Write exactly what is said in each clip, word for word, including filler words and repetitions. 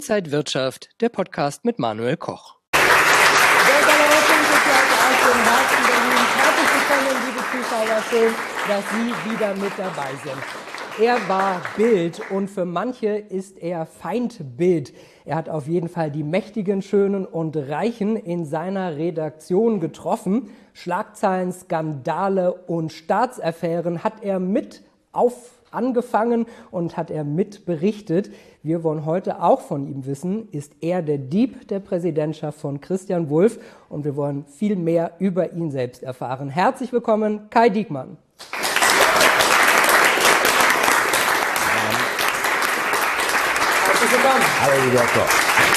Inside Wirtschaft, der Podcast mit Manuel Koch. Herzlich willkommen, liebe Zuschauer, schön, dass Sie wieder mit dabei sind. Er war Bild und für manche ist er Feindbild. Er hat auf jeden Fall die Mächtigen, Schönen und Reichen in seiner Redaktion getroffen. Schlagzeilen, Skandale und Staatsaffären hat er mit auf angefangen und hat er mit berichtet. Wir wollen heute auch von ihm wissen, ist er der Dieb der Präsidentschaft von Christian Wulff? Und wir wollen viel mehr über ihn selbst erfahren. Herzlich willkommen, Kai Diekmann. Herzlich willkommen. Hallo, lieber Koch.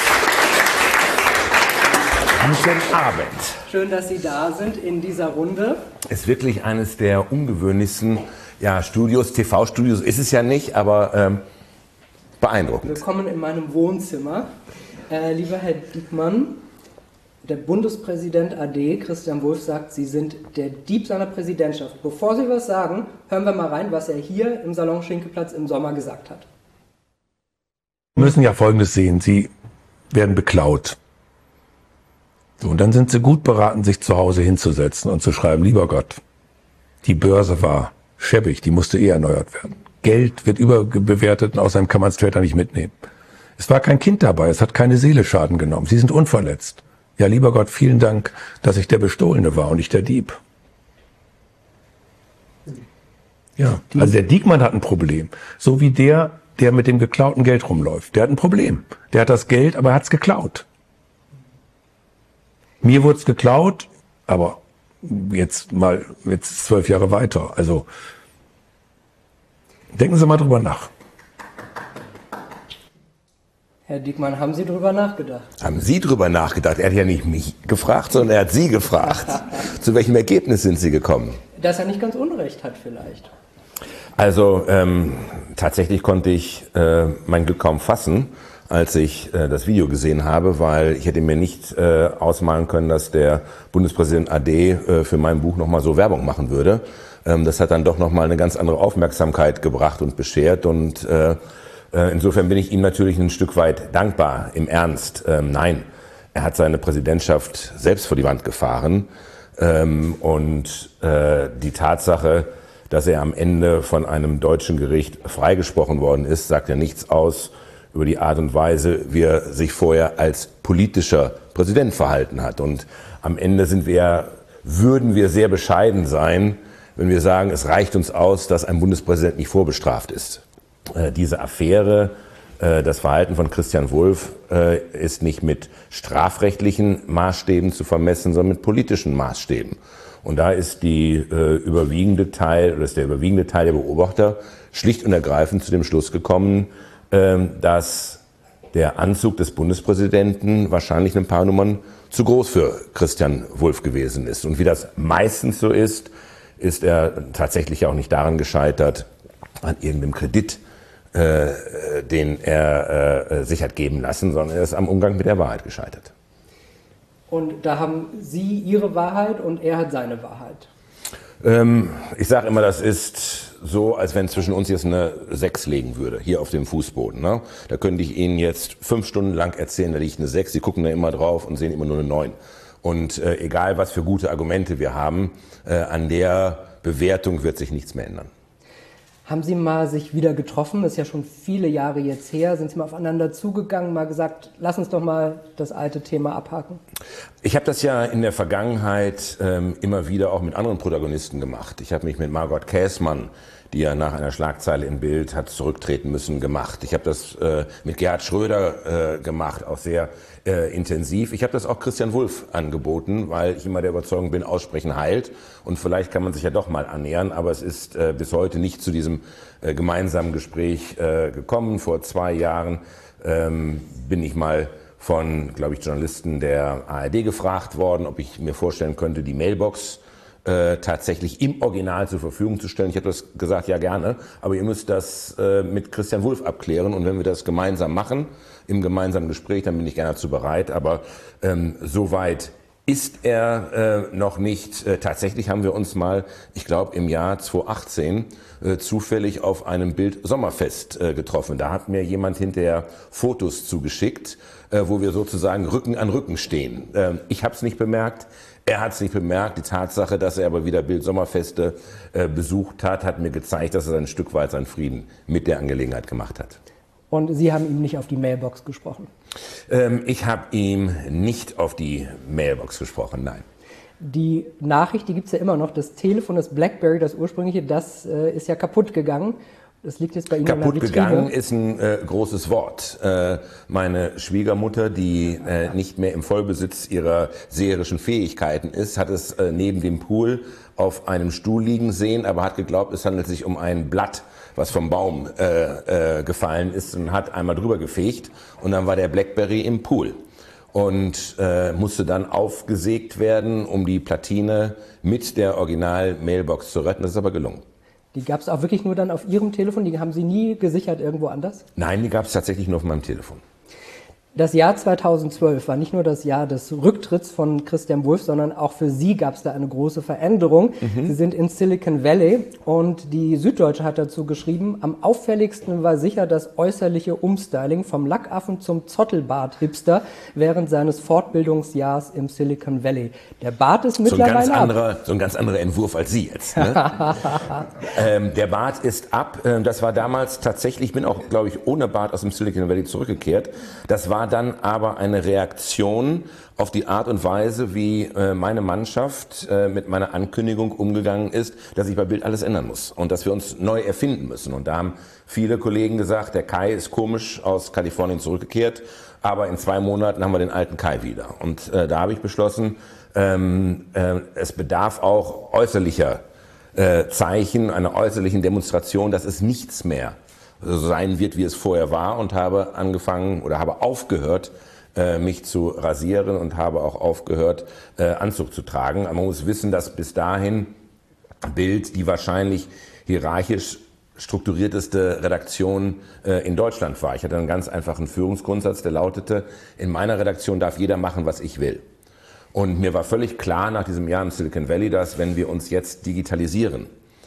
Guten Abend. Schön, dass Sie da sind in dieser Runde. Ist wirklich eines der ungewöhnlichsten ja, Studios, T V-Studios ist es ja nicht, aber ähm, beeindruckend. Willkommen in meinem Wohnzimmer. Äh, lieber Herr Diekmann, der Bundespräsident A D, Christian Wulff, sagt, Sie sind der Dieb seiner Präsidentschaft. Bevor Sie was sagen, hören wir mal rein, was er hier im Salon Schinkeplatz im Sommer gesagt hat. Wir müssen ja Folgendes sehen, Sie werden beklaut. So, und dann sind Sie gut beraten, sich zu Hause hinzusetzen und zu schreiben, lieber Gott, die Börse war schäbig, die musste eh erneuert werden. Geld wird überbewertet und außerdem kann man es später nicht mitnehmen. Es war kein Kind dabei, es hat keine Seele Schaden genommen. Sie sind unverletzt. Ja, lieber Gott, vielen Dank, dass ich der Bestohlene war und nicht der Dieb. Ja, also der Diekmann hat ein Problem. So wie der, der mit dem geklauten Geld rumläuft. Der hat ein Problem. Der hat das Geld, aber er hat es geklaut. Mir wurde es geklaut, aber jetzt mal, jetzt zwölf Jahre weiter. Also, denken Sie mal drüber nach. Herr Diekmann, haben Sie drüber nachgedacht? Haben Sie drüber nachgedacht? Er hat ja nicht mich gefragt, sondern er hat Sie gefragt. Zu welchem Ergebnis sind Sie gekommen? Dass er nicht ganz Unrecht hat vielleicht. Also, ähm, tatsächlich konnte ich äh, mein Glück kaum fassen, als ich äh, das Video gesehen habe, weil ich hätte mir nicht äh, ausmalen können, dass der Bundespräsident A D äh, für mein Buch nochmal so Werbung machen würde. Ähm, das hat dann doch nochmal eine ganz andere Aufmerksamkeit gebracht und beschert und äh, äh, insofern bin ich ihm natürlich ein Stück weit dankbar. Im Ernst, ähm, nein, er hat seine Präsidentschaft selbst vor die Wand gefahren ähm, und äh, die Tatsache, dass er am Ende von einem deutschen Gericht freigesprochen worden ist, sagt ja nichts aus über die Art und Weise, wie er sich vorher als politischer Präsident verhalten hat. Und am Ende sind wir, würden wir sehr bescheiden sein, wenn wir sagen, es reicht uns aus, dass ein Bundespräsident nicht vorbestraft ist. Äh, diese Affäre, äh, das Verhalten von Christian Wulff äh, ist nicht mit strafrechtlichen Maßstäben zu vermessen, sondern mit politischen Maßstäben. Und da ist die äh, überwiegende Teil, oder ist der überwiegende Teil der Beobachter schlicht und ergreifend zu dem Schluss gekommen, dass der Anzug des Bundespräsidenten wahrscheinlich ein paar Nummern zu groß für Christian Wulff gewesen ist. Und wie das meistens so ist, ist er tatsächlich auch nicht daran gescheitert, an irgendeinem Kredit, äh, den er äh, sich hat geben lassen, sondern er ist am Umgang mit der Wahrheit gescheitert. Und da haben Sie Ihre Wahrheit und er hat seine Wahrheit. Ähm, ich sage immer, das ist so, als wenn zwischen uns jetzt eine sechs liegen würde, hier auf dem Fußboden. Ne? Da könnte ich Ihnen jetzt fünf Stunden lang erzählen, da liegt eine sechs, Sie gucken da immer drauf und sehen immer nur eine neun. Und äh, egal, was für gute Argumente wir haben, äh, an der Bewertung wird sich nichts mehr ändern. Haben Sie mal sich wieder getroffen? Das ist ja schon viele Jahre jetzt her. Sind Sie mal aufeinander zugegangen, mal gesagt, lass uns doch mal das alte Thema abhaken? Ich habe das ja in der Vergangenheit ähm, immer wieder auch mit anderen Protagonisten gemacht. Ich habe mich mit Margot Käßmann, die ja nach einer Schlagzeile im Bild hat zurücktreten müssen, gemacht. Ich habe das äh, mit Gerhard Schröder äh, gemacht, auch sehr äh, intensiv. Ich habe das auch Christian Wulff angeboten, weil ich immer der Überzeugung bin, Aussprechen heilt. Und vielleicht kann man sich ja doch mal annähern, aber es ist äh, bis heute nicht zu diesem äh, gemeinsamen Gespräch äh, gekommen. Vor zwei Jahren ähm, bin ich mal von, glaube ich, Journalisten der A R D gefragt worden, ob ich mir vorstellen könnte, die Mailbox Äh, tatsächlich im Original zur Verfügung zu stellen. Ich habe das gesagt, ja gerne, aber ihr müsst das äh, mit Christian Wulff abklären und wenn wir das gemeinsam machen, im gemeinsamen Gespräch, dann bin ich gerne dazu bereit, aber ähm, so weit ist er äh, noch nicht. Äh, tatsächlich haben wir uns mal, ich glaube im Jahr zweitausendachtzehn, äh, zufällig auf einem Bild Sommerfest äh, getroffen. Da hat mir jemand hinterher Fotos zugeschickt, äh, wo wir sozusagen Rücken an Rücken stehen. Äh, ich habe es nicht bemerkt. Er hat es nicht bemerkt. Die Tatsache, dass er aber wieder Bild Sommerfeste äh, besucht hat, hat mir gezeigt, dass er ein Stück weit seinen Frieden mit der Angelegenheit gemacht hat. Und Sie haben ihm nicht auf die Mailbox gesprochen? Ähm, ich habe ihm nicht auf die Mailbox gesprochen, nein. Die Nachricht, die gibt es ja immer noch. Das Telefon, das BlackBerry, das ursprüngliche, das äh, ist ja kaputt gegangen. Das liegt jetzt bei Ihnen Kaputt in der Vitrine. gegangen ist ein äh, großes Wort. Äh, meine Schwiegermutter, die äh, nicht mehr im Vollbesitz ihrer seherischen Fähigkeiten ist, hat es äh, neben dem Pool auf einem Stuhl liegen sehen, aber hat geglaubt, es handelt sich um ein Blatt, was vom Baum äh, äh, gefallen ist, und hat einmal drüber gefegt und dann war der BlackBerry im Pool und äh, musste dann aufgesägt werden, um die Platine mit der Original-Mailbox zu retten. Das ist aber gelungen. Die gab es auch wirklich nur dann auf Ihrem Telefon? Die haben Sie nie gesichert irgendwo anders? Nein, die gab es tatsächlich nur auf meinem Telefon. Das Jahr zweitausendzwölf war nicht nur das Jahr des Rücktritts von Christian Wulff, sondern auch für Sie gab es da eine große Veränderung. Mhm. Sie sind in Silicon Valley und die Süddeutsche hat dazu geschrieben, am auffälligsten war sicher das äußerliche Umstyling vom Lackaffen zum Zottelbart-Hipster während seines Fortbildungsjahrs im Silicon Valley. Der Bart ist mittlerweile so ein ganz ab. anderer, so ein ganz anderer Entwurf als Sie jetzt. Ne? ähm, der Bart ist ab. Das war damals tatsächlich, ich bin auch, glaube ich, ohne Bart aus dem Silicon Valley zurückgekehrt. Das war dann aber eine Reaktion auf die Art und Weise, wie äh, meine Mannschaft äh, mit meiner Ankündigung umgegangen ist, dass ich bei Bild alles ändern muss und dass wir uns neu erfinden müssen. Und da haben viele Kollegen gesagt, der Kai ist komisch aus Kalifornien zurückgekehrt, aber in zwei Monaten haben wir den alten Kai wieder. Und äh, da habe ich beschlossen, ähm, äh, es bedarf auch äußerlicher äh, Zeichen, einer äußerlichen Demonstration, dass es nichts mehr sein wird, wie es vorher war, und habe angefangen oder habe aufgehört, äh, mich zu rasieren und habe auch aufgehört, äh, Anzug zu tragen. Aber man muss wissen, dass bis dahin Bild die wahrscheinlich hierarchisch strukturierteste Redaktion äh, in Deutschland war. Ich hatte einen ganz einfachen Führungsgrundsatz, der lautete: In meiner Redaktion darf jeder machen, was ich will. Und mir war völlig klar nach diesem Jahr im Silicon Valley, dass wenn wir uns jetzt digitalisieren,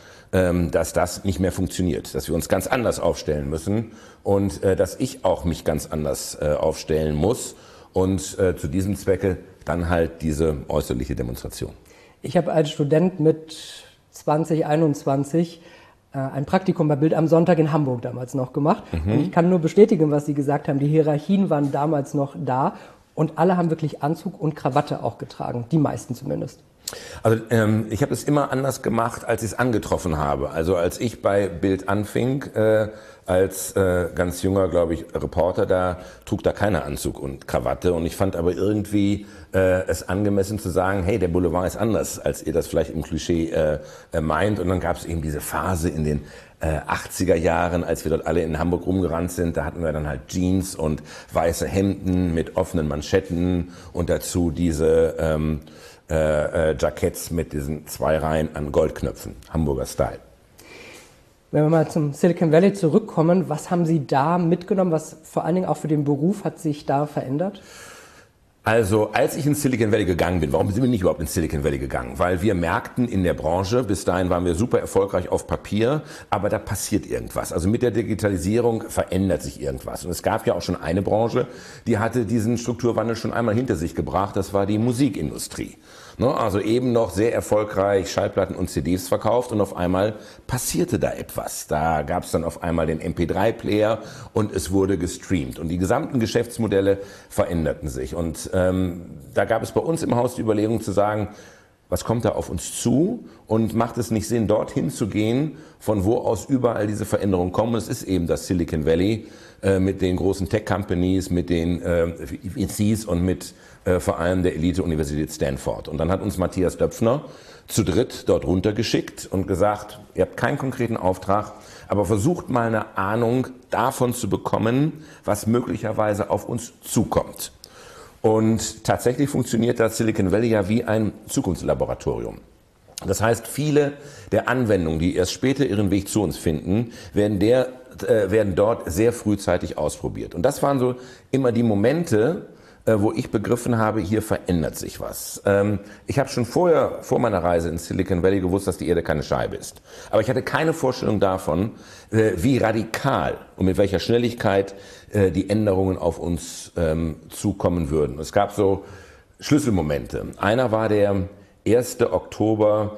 dass das nicht mehr funktioniert, dass wir uns ganz anders aufstellen müssen und äh, dass ich auch mich ganz anders äh, aufstellen muss und äh, zu diesem Zwecke dann halt diese äußerliche Demonstration. Ich habe als Student mit zwanzig einundzwanzig äh, ein Praktikum bei Bild am Sonntag in Hamburg damals noch gemacht. Mhm. Und ich kann nur bestätigen, was Sie gesagt haben. Die Hierarchien waren damals noch da und alle haben wirklich Anzug und Krawatte auch getragen, die meisten zumindest. Also ähm, ich habe es immer anders gemacht, als ich es angetroffen habe. Also als ich bei Bild anfing, äh, als äh, ganz junger, glaube ich, Reporter, da trug da keiner Anzug und Krawatte. Und ich fand aber irgendwie äh, es angemessen zu sagen, hey, der Boulevard ist anders, als ihr das vielleicht im Klischee äh, meint. Und dann gab es eben diese Phase in den äh, achtziger Jahren, als wir dort alle in Hamburg rumgerannt sind. Da hatten wir dann halt Jeans und weiße Hemden mit offenen Manschetten und dazu diese ähm, Äh, äh, Jacketts mit diesen zwei Reihen an Goldknöpfen, Hamburger Style. Wenn wir mal zum Silicon Valley zurückkommen, was haben Sie da mitgenommen, was vor allen Dingen auch für den Beruf hat sich da verändert? Also als ich ins Silicon Valley gegangen bin, warum sind wir nicht überhaupt ins Silicon Valley gegangen? Weil wir merkten in der Branche, bis dahin waren wir super erfolgreich auf Papier, aber da passiert irgendwas. Also mit der Digitalisierung verändert sich irgendwas. Und es gab ja auch schon eine Branche, die hatte diesen Strukturwandel schon einmal hinter sich gebracht, das war die Musikindustrie. Also eben noch sehr erfolgreich Schallplatten und C Ds verkauft und auf einmal passierte da etwas. Da gab es dann auf einmal den M P drei Player und es wurde gestreamt und die gesamten Geschäftsmodelle veränderten sich. Und ähm, da gab es bei uns im Haus die Überlegung zu sagen, was kommt da auf uns zu und macht es nicht Sinn, dorthin zu gehen, von wo aus überall diese Veränderungen kommen. Es ist eben das Silicon Valley äh, mit den großen Tech-Companies, mit den äh, V Cs und mit äh, vor allem der Elite-Universität Stanford. Und dann hat uns Matthias Döpfner zu dritt dort runtergeschickt und gesagt, ihr habt keinen konkreten Auftrag, aber versucht mal eine Ahnung davon zu bekommen, was möglicherweise auf uns zukommt. Und tatsächlich funktioniert das Silicon Valley ja wie ein Zukunftslaboratorium. Das heißt, viele der Anwendungen, die erst später ihren Weg zu uns finden, werden, der, äh, werden dort sehr frühzeitig ausprobiert. Und das waren so immer die Momente, wo ich begriffen habe, hier verändert sich was. Ich habe schon vorher, vor meiner Reise in Silicon Valley gewusst, dass die Erde keine Scheibe ist. Aber ich hatte keine Vorstellung davon, wie radikal und mit welcher Schnelligkeit die Änderungen auf uns zukommen würden. Es gab so Schlüsselmomente. Einer war der erste Oktober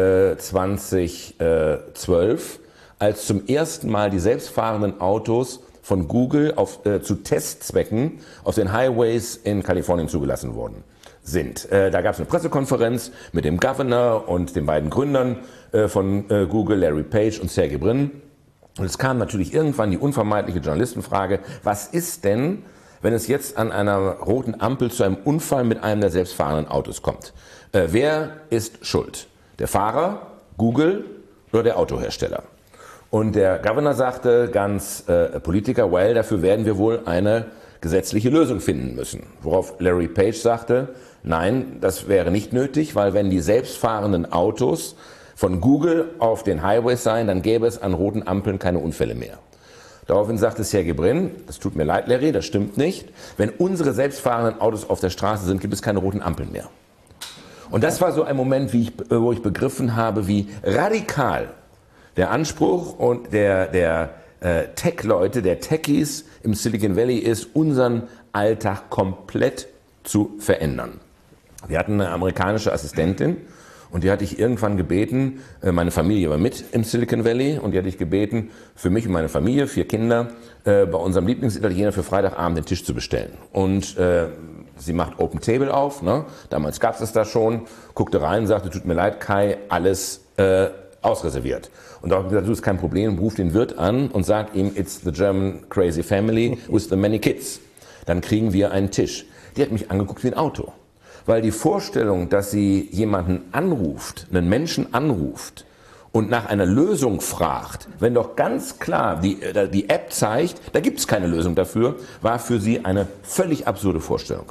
zweitausendzwölf, als zum ersten Mal die selbstfahrenden Autos von Google auf, äh, zu Testzwecken auf den Highways in Kalifornien zugelassen worden sind. Äh, da gab es eine Pressekonferenz mit dem Governor und den beiden Gründern äh, von äh, Google, Larry Page und Sergey Brin. Und es kam natürlich irgendwann die unvermeidliche Journalistenfrage, was ist denn, wenn es jetzt an einer roten Ampel zu einem Unfall mit einem der selbstfahrenden Autos kommt? Äh, wer ist schuld? Der Fahrer, Google oder der Autohersteller? Und der Governor sagte ganz äh, Politiker, well, dafür werden wir wohl eine gesetzliche Lösung finden müssen. Worauf Larry Page sagte, nein, das wäre nicht nötig, weil wenn die selbstfahrenden Autos von Google auf den Highways seien, dann gäbe es an roten Ampeln keine Unfälle mehr. Daraufhin sagte Sergey Brin, das tut mir leid, Larry, das stimmt nicht. Wenn unsere selbstfahrenden Autos auf der Straße sind, gibt es keine roten Ampeln mehr. Und das war so ein Moment, wie ich, wo ich begriffen habe, wie radikal der Anspruch und der, der äh, Tech-Leute, der Techies im Silicon Valley ist, unseren Alltag komplett zu verändern. Wir hatten eine amerikanische Assistentin und die hatte ich irgendwann gebeten, äh, meine Familie war mit im Silicon Valley und die hatte ich gebeten, für mich und meine Familie, vier Kinder, äh, bei unserem Lieblingsitaliener für Freitagabend den Tisch zu bestellen. Und äh, sie macht Open Table auf, ne? Damals gab es das da schon, guckte rein und sagte, tut mir leid, Kai, alles äh, ausreserviert. Und da habe ich gesagt, du, ist kein Problem, ruf den Wirt an und sag ihm, it's the German crazy family with the many kids. Dann kriegen wir einen Tisch. Die hat mich angeguckt wie ein Auto. Weil die Vorstellung, dass sie jemanden anruft, einen Menschen anruft und nach einer Lösung fragt, wenn doch ganz klar die, die App zeigt, da gibt es keine Lösung dafür, war für sie eine völlig absurde Vorstellung.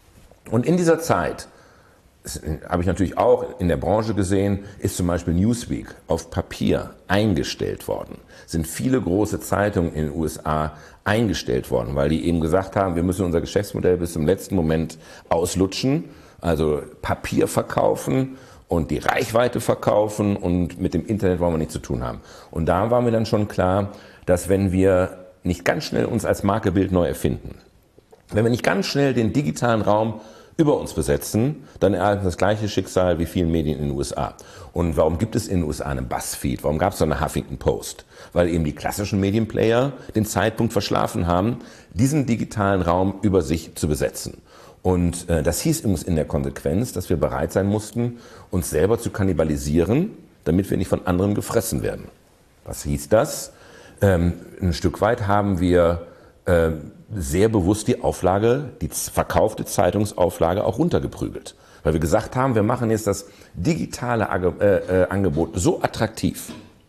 Und in dieser Zeit, das habe ich natürlich auch in der Branche gesehen, ist zum Beispiel Newsweek auf Papier eingestellt worden. Sind viele große Zeitungen in den U S A eingestellt worden, weil die eben gesagt haben, wir müssen unser Geschäftsmodell bis zum letzten Moment auslutschen, also Papier verkaufen und die Reichweite verkaufen und mit dem Internet wollen wir nichts zu tun haben. Und da war mir dann schon klar, dass wenn wir nicht ganz schnell uns als Markebild neu erfinden, wenn wir nicht ganz schnell den digitalen Raum über uns besetzen, dann erhalten wir das gleiche Schicksal wie vielen Medien in den U S A. Und warum gibt es in den U S A einen BuzzFeed? Warum gab es so eine Huffington Post? Weil eben die klassischen Medienplayer den Zeitpunkt verschlafen haben, diesen digitalen Raum über sich zu besetzen. Und äh, das hieß in der Konsequenz, dass wir bereit sein mussten, uns selber zu kannibalisieren, damit wir nicht von anderen gefressen werden. Was hieß das? Ähm, ein Stück weit haben wir äh, sehr bewusst die Auflage, die verkaufte Zeitungsauflage auch runtergeprügelt. Weil wir gesagt haben, wir machen jetzt das digitale äh, äh, Angebot so attraktiv,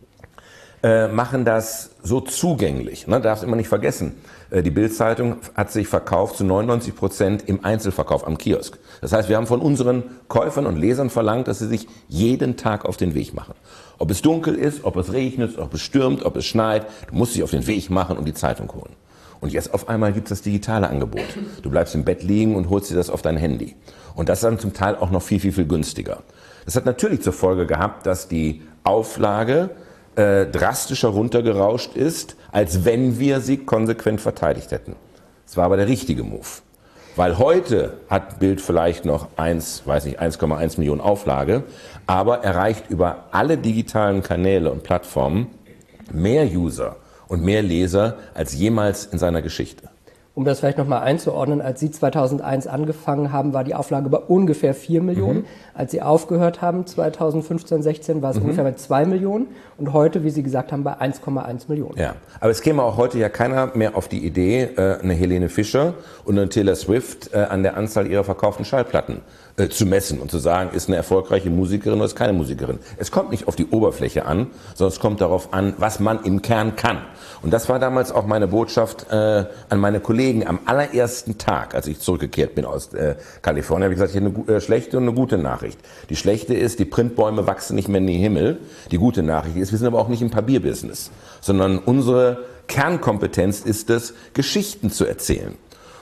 äh, machen das so zugänglich. Ne? Darfst immer nicht vergessen, äh, die Bild-Zeitung hat sich verkauft zu neunundneunzig Prozent im Einzelverkauf am Kiosk. Das heißt, wir haben von unseren Käufern und Lesern verlangt, dass sie sich jeden Tag auf den Weg machen. Ob es dunkel ist, ob es regnet, ob es stürmt, ob es schneit, du musst dich auf den Weg machen und die Zeitung holen. Und jetzt auf einmal gibt es das digitale Angebot. Du bleibst im Bett liegen und holst dir das auf dein Handy. Und das ist dann zum Teil auch noch viel, viel, viel günstiger. Das hat natürlich zur Folge gehabt, dass die Auflage äh, drastischer runtergerauscht ist, als wenn wir sie konsequent verteidigt hätten. Das war aber der richtige Move. Weil heute hat Bild vielleicht noch eins, weiß nicht, eins Komma eins Millionen Auflage, aber erreicht über alle digitalen Kanäle und Plattformen mehr User und mehr Leser als jemals in seiner Geschichte. Um das vielleicht nochmal einzuordnen, als Sie zweitausendeins angefangen haben, war die Auflage bei ungefähr vier Millionen. Mhm. Als Sie aufgehört haben, zweitausendfünfzehn, sechzehn, war es mhm. ungefähr bei zwei Millionen. Und heute, wie Sie gesagt haben, bei eins Komma eins Millionen. Ja, aber es käme auch heute ja keiner mehr auf die Idee, eine Helene Fischer und eine Taylor Swift an der Anzahl ihrer verkauften Schallplatten zu messen und zu sagen, ist eine erfolgreiche Musikerin oder ist keine Musikerin. Es kommt nicht auf die Oberfläche an, sondern es kommt darauf an, was man im Kern kann. Und das war damals auch meine Botschaft äh, an meine Kollegen am allerersten Tag, als ich zurückgekehrt bin aus äh, Kalifornien. Habe ich gesagt, ich habe eine äh, schlechte und eine gute Nachricht. Die schlechte ist, die Printbäume wachsen nicht mehr in den Himmel. Die gute Nachricht ist, wir sind aber auch nicht im Papierbusiness, sondern unsere Kernkompetenz ist es, Geschichten zu erzählen.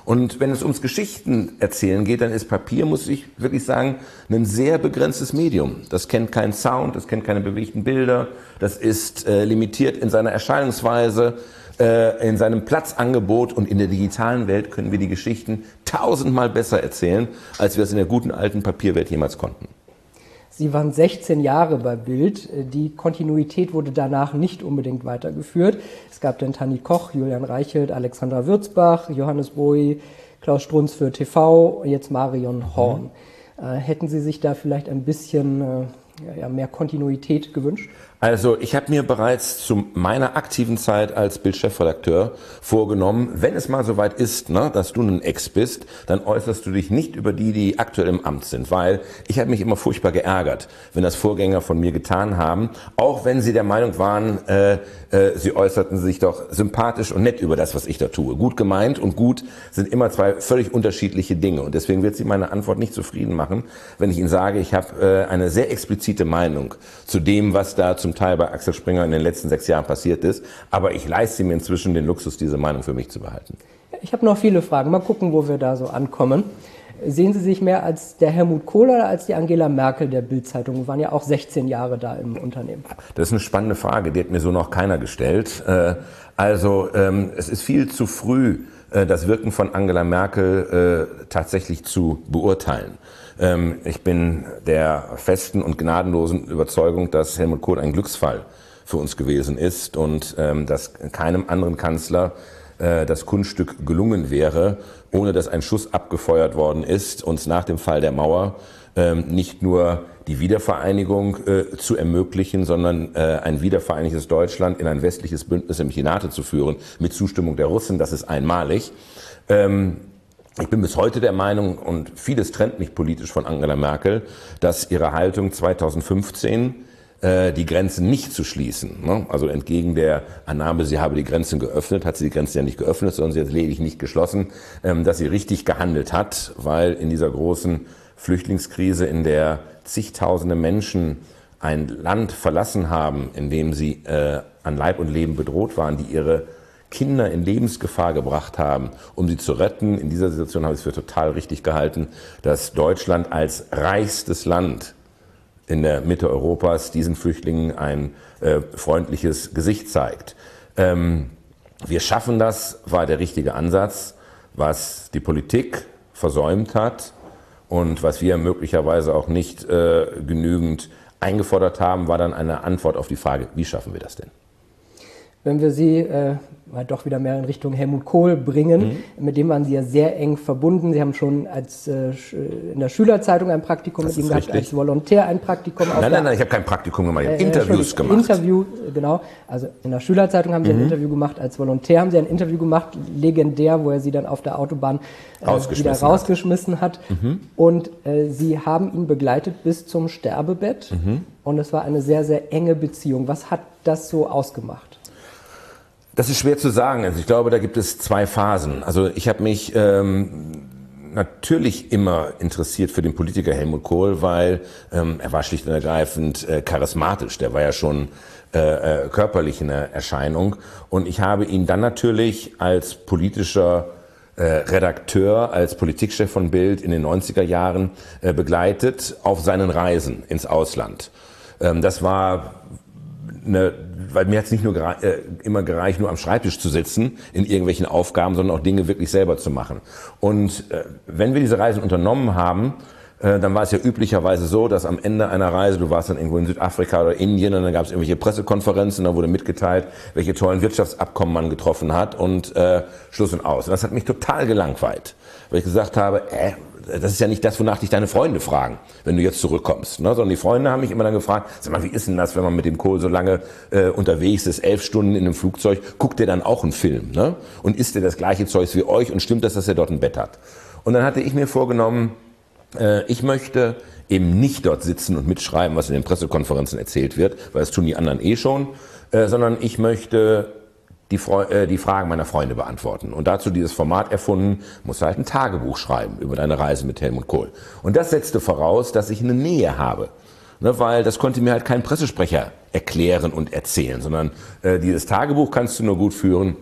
Und wenn es ums Geschichten erzählen geht, dann ist Papier, muss ich wirklich sagen, ein sehr begrenztes Medium. Das kennt keinen Sound, das kennt keine bewegten Bilder, das ist äh, limitiert in seiner Erscheinungsweise, äh, in seinem Platzangebot, und in der digitalen Welt können wir die Geschichten tausendmal besser erzählen, als wir es in der guten alten Papierwelt jemals konnten. Sie waren sechzehn Jahre bei Bild. Die Kontinuität wurde danach nicht unbedingt weitergeführt. Es gab dann Tanit Koch, Julian Reichelt, Alexandra Würzbach, Johannes Boy, Klaus Strunz für T V, jetzt Marion Horn. Mhm. Äh, hätten Sie sich da vielleicht ein bisschen äh, ja, mehr Kontinuität gewünscht? Also ich habe mir bereits zu meiner aktiven Zeit als Bild-Chefredakteur vorgenommen, wenn es mal soweit ist, ne, dass du ein Ex bist, dann äußerst du dich nicht über die, die aktuell im Amt sind, weil ich habe mich immer furchtbar geärgert, wenn das Vorgänger von mir getan haben, auch wenn sie der Meinung waren, äh, äh, sie äußerten sich doch sympathisch und nett über das, was ich da tue. Gut gemeint und gut sind immer zwei völlig unterschiedliche Dinge, und deswegen wird sie meine Antwort nicht zufrieden machen, wenn ich Ihnen sage, ich habe äh, eine sehr explizite Meinung zu dem, was da zum Teil bei Axel Springer in den letzten sechs Jahren passiert ist, aber ich leiste mir inzwischen den Luxus, diese Meinung für mich zu behalten. Ich habe noch viele Fragen. Mal gucken, wo wir da so ankommen. Sehen Sie sich mehr als der Helmut Kohl oder als die Angela Merkel der Bild-Zeitung? Sie waren ja auch sechzehn Jahre da im Unternehmen. Das ist eine spannende Frage, die hat mir so noch keiner gestellt. Also es ist viel zu früh, das Wirken von Angela Merkel tatsächlich zu beurteilen. Ich bin der festen und gnadenlosen Überzeugung, dass Helmut Kohl ein Glücksfall für uns gewesen ist und dass keinem anderen Kanzler das Kunststück gelungen wäre, ohne dass ein Schuss abgefeuert worden ist, uns nach dem Fall der Mauer nicht nur die Wiedervereinigung zu ermöglichen, sondern ein wiedervereinigtes Deutschland in ein westliches Bündnis, nämlich die NATO, zu führen, mit Zustimmung der Russen. Das ist einmalig. Ich bin bis heute der Meinung, und vieles trennt mich politisch von Angela Merkel, dass ihre Haltung zweitausendfünfzehn, äh, die Grenzen nicht zu schließen, ne? Also entgegen der Annahme, sie habe die Grenzen geöffnet, hat sie die Grenzen ja nicht geöffnet, sondern sie hat lediglich nicht geschlossen, ähm, dass sie richtig gehandelt hat, weil in dieser großen Flüchtlingskrise, in der zigtausende Menschen ein Land verlassen haben, in dem sie äh, an Leib und Leben bedroht waren, die ihre Kinder in Lebensgefahr gebracht haben, um sie zu retten. In dieser Situation habe ich es für total richtig gehalten, dass Deutschland als reichstes Land in der Mitte Europas diesen Flüchtlingen ein äh, freundliches Gesicht zeigt. Ähm, wir schaffen das, war der richtige Ansatz. Was die Politik versäumt hat und was wir möglicherweise auch nicht äh, genügend eingefordert haben, war dann eine Antwort auf die Frage, wie schaffen wir das denn? Wenn wir Sie äh, mal doch wieder mehr in Richtung Helmut Kohl bringen, mhm. mit dem waren Sie ja sehr eng verbunden. Sie haben schon als äh, in der Schülerzeitung ein Praktikum das mit ihm gehabt, richtig. Als Volontär ein Praktikum. Nein, nein, nein, ich habe kein Praktikum gemacht, ich habe äh, Interviews gemacht. Interview, genau. Also in der Schülerzeitung haben Sie mhm. ein Interview gemacht, als Volontär haben Sie ein Interview gemacht, legendär, wo er Sie dann auf der Autobahn äh, rausgeschmissen wieder rausgeschmissen hat. hat. Mhm. Und äh, Sie haben ihn begleitet bis zum Sterbebett. Mhm. Und es war eine sehr, sehr enge Beziehung. Was hat das so ausgemacht? Das ist schwer zu sagen. Also ich glaube, da gibt es zwei Phasen. Also ich habe mich ähm, natürlich immer interessiert für den Politiker Helmut Kohl, weil ähm, er war schlicht und ergreifend äh, charismatisch. Der war ja schon äh, äh, körperlich eine Erscheinung. Und ich habe ihn dann natürlich als politischer äh, Redakteur, als Politikchef von Bild in den neunziger Jahren äh, begleitet auf seinen Reisen ins Ausland. Ähm, das war eine, weil mir hat es nicht nur gere- äh, immer gereicht, nur am Schreibtisch zu sitzen in irgendwelchen Aufgaben, sondern auch Dinge wirklich selber zu machen. Und äh, wenn wir diese Reisen unternommen haben, äh, dann war es ja üblicherweise so, dass am Ende einer Reise, du warst dann irgendwo in Südafrika oder Indien, und dann gab es irgendwelche Pressekonferenzen, da wurde mitgeteilt, welche tollen Wirtschaftsabkommen man getroffen hat, und äh, Schluss und aus. Und das hat mich total gelangweilt, weil ich gesagt habe, äh, das ist ja nicht das, wonach dich deine Freunde fragen, wenn du jetzt zurückkommst, ne? Sondern die Freunde haben mich immer dann gefragt, sag mal, wie ist denn das, wenn man mit dem Kohl so lange äh, unterwegs ist, elf Stunden in einem Flugzeug, guckt der dann auch einen Film, ne? Und isst der das gleiche Zeugs wie euch, und stimmt das, dass er dort ein Bett hat? Und dann hatte ich mir vorgenommen, äh, ich möchte eben nicht dort sitzen und mitschreiben, was in den Pressekonferenzen erzählt wird, weil das tun die anderen eh schon, äh, sondern ich möchte Die, Fre- äh, die Fragen meiner Freunde beantworten. Und dazu dieses Format erfunden, musst du halt ein Tagebuch schreiben über deine Reise mit Helmut Kohl. Und das setzte voraus, dass ich eine Nähe habe. Ne, weil das konnte mir halt kein Pressesprecher erklären und erzählen, sondern äh, dieses Tagebuch kannst du nur gut führen,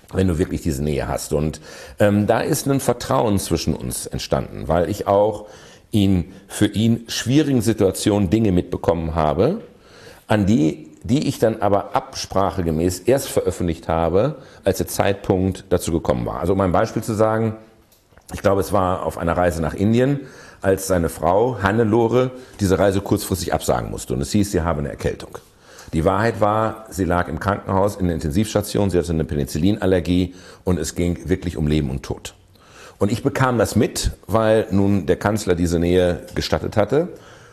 wenn du wirklich diese Nähe hast. Und ähm, da ist ein Vertrauen zwischen uns entstanden, weil ich auch in für ihn schwierigen Situationen Dinge mitbekommen habe, an die, die ich dann aber absprachegemäß erst veröffentlicht habe, als der Zeitpunkt dazu gekommen war. Also um ein Beispiel zu sagen, ich glaube, es war auf einer Reise nach Indien, als seine Frau Hannelore diese Reise kurzfristig absagen musste. Und es hieß, sie habe eine Erkältung. Die Wahrheit war, sie lag im Krankenhaus in der Intensivstation, sie hatte eine Penicillinallergie und es ging wirklich um Leben und Tod. Und ich bekam das mit, weil nun der Kanzler diese Nähe gestattet hatte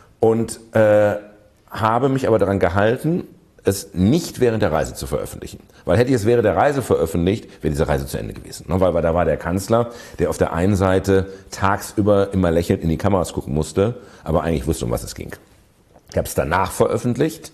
und äh, habe mich aber daran gehalten, es nicht während der Reise zu veröffentlichen. Weil hätte ich es während der Reise veröffentlicht, wäre diese Reise zu Ende gewesen. Weil, weil da war der Kanzler, der auf der einen Seite tagsüber immer lächelnd in die Kameras gucken musste, aber eigentlich wusste, um was es ging. Ich habe es danach veröffentlicht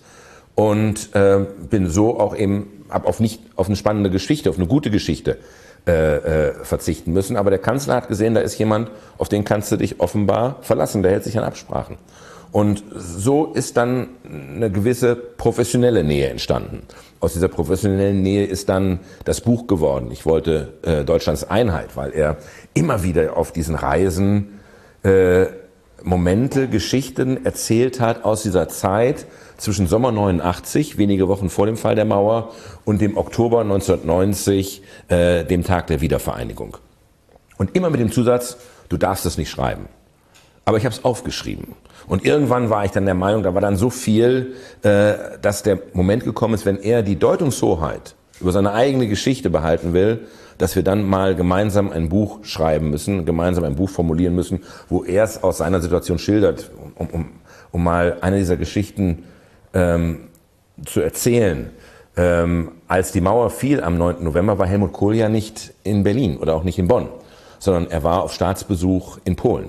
und äh, bin so auch eben, habe auf nicht auf eine spannende Geschichte, auf eine gute Geschichte äh, äh, verzichten müssen. Aber der Kanzler hat gesehen, da ist jemand, auf den kannst du dich offenbar verlassen, der hält sich an Absprachen. Und so ist dann eine gewisse professionelle Nähe entstanden. Aus dieser professionellen Nähe ist dann das Buch geworden. Ich wollte äh, Deutschlands Einheit, weil er immer wieder auf diesen Reisen äh, Momente, Geschichten erzählt hat aus dieser Zeit zwischen Sommer neunundachtzig, wenige Wochen vor dem Fall der Mauer, und dem Oktober neunzehnhundertneunzig, äh, dem Tag der Wiedervereinigung. Und immer mit dem Zusatz, du darfst es nicht schreiben. Aber ich habe es aufgeschrieben. Und irgendwann war ich dann der Meinung, da war dann so viel, äh, dass der Moment gekommen ist, wenn er die Deutungshoheit über seine eigene Geschichte behalten will, dass wir dann mal gemeinsam ein Buch schreiben müssen, gemeinsam ein Buch formulieren müssen, wo er es aus seiner Situation schildert, um, um, um mal eine dieser Geschichten ähm, zu erzählen. Ähm, als die Mauer fiel am neunten November, war Helmut Kohl ja nicht in Berlin oder auch nicht in Bonn, sondern er war auf Staatsbesuch in Polen.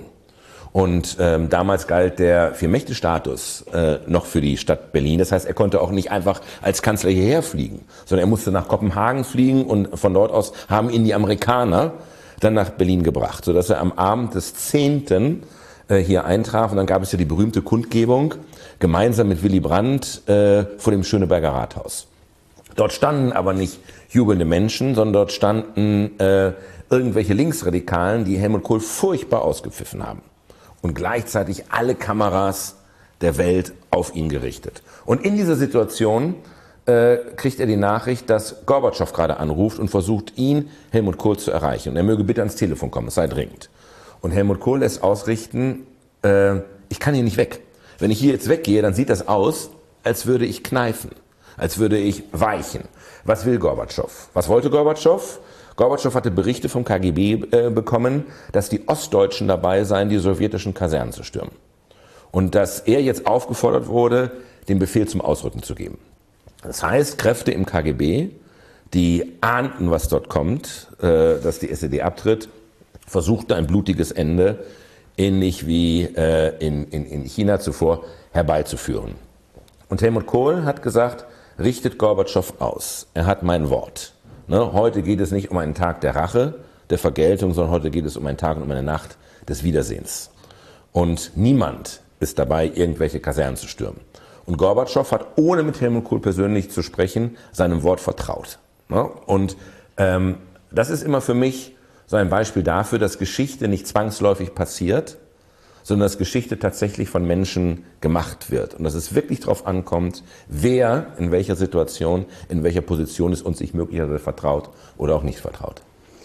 Und ähm, damals galt der Vier-Mächte-Status äh, noch für die Stadt Berlin. Das heißt, er konnte auch nicht einfach als Kanzler hierher fliegen, sondern er musste nach Kopenhagen fliegen und von dort aus haben ihn die Amerikaner dann nach Berlin gebracht, sodass er am Abend des zehnten äh, hier eintraf. Und dann gab es ja die berühmte Kundgebung gemeinsam mit Willy Brandt äh, vor dem Schöneberger Rathaus. Dort standen aber nicht jubelnde Menschen, sondern dort standen äh, irgendwelche Linksradikalen, die Helmut Kohl furchtbar ausgepfiffen haben. Und gleichzeitig alle Kameras der Welt auf ihn gerichtet. Und in dieser Situation äh, kriegt er die Nachricht, dass Gorbatschow gerade anruft und versucht, ihn, Helmut Kohl, zu erreichen. Und er möge bitte ans Telefon kommen, es sei dringend. Und Helmut Kohl lässt ausrichten, äh, ich kann hier nicht weg. Wenn ich hier jetzt weggehe, dann sieht das aus, als würde ich kneifen, als würde ich weichen. Was will Gorbatschow? Was wollte Gorbatschow? Gorbatschow hatte Berichte vom K G B äh, bekommen, dass die Ostdeutschen dabei seien, die sowjetischen Kasernen zu stürmen. Und dass er jetzt aufgefordert wurde, den Befehl zum Ausrücken zu geben. Das heißt, Kräfte im K G B, die ahnten, was dort kommt, äh, dass die S E D abtritt, versuchten ein blutiges Ende, ähnlich wie äh, in, in, in China zuvor, herbeizuführen. Und Helmut Kohl hat gesagt, richtet Gorbatschow aus. Er hat mein Wort. Ne, heute geht es nicht um einen Tag der Rache, der Vergeltung, sondern heute geht es um einen Tag und um eine Nacht des Wiedersehens. Und niemand ist dabei, irgendwelche Kasernen zu stürmen. Und Gorbatschow hat, ohne mit Helmut Kohl persönlich zu sprechen, seinem Wort vertraut. Ne? Und ähm, das ist immer für mich so ein Beispiel dafür, dass Geschichte nicht zwangsläufig passiert, sondern dass Geschichte tatsächlich von Menschen gemacht wird. Und dass es wirklich darauf ankommt, wer in welcher Situation, in welcher Position ist und sich möglicherweise vertraut oder auch nicht vertraut.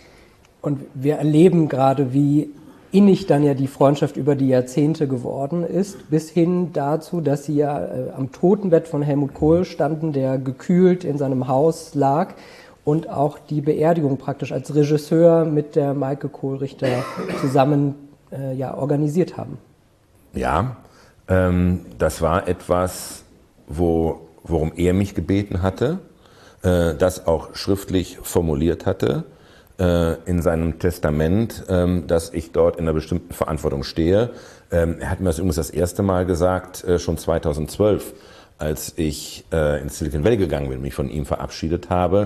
Und wir erleben gerade, wie innig dann ja die Freundschaft über die Jahrzehnte geworden ist, bis hin dazu, dass sie ja äh, am Totenbett von Helmut Kohl standen, der gekühlt in seinem Haus lag, und auch die Beerdigung praktisch als Regisseur mit der Maike Kohlrichter zusammen äh, ja, organisiert haben. Ja, ähm, das war etwas, wo, worum er mich gebeten hatte, äh, das auch schriftlich formuliert hatte, äh, in seinem Testament, äh, dass ich dort in einer bestimmten Verantwortung stehe. Ähm, er hat mir das übrigens das erste Mal gesagt, äh, schon zweitausendzwölf, als ich äh, ins Silicon Valley gegangen bin, mich von ihm verabschiedet habe.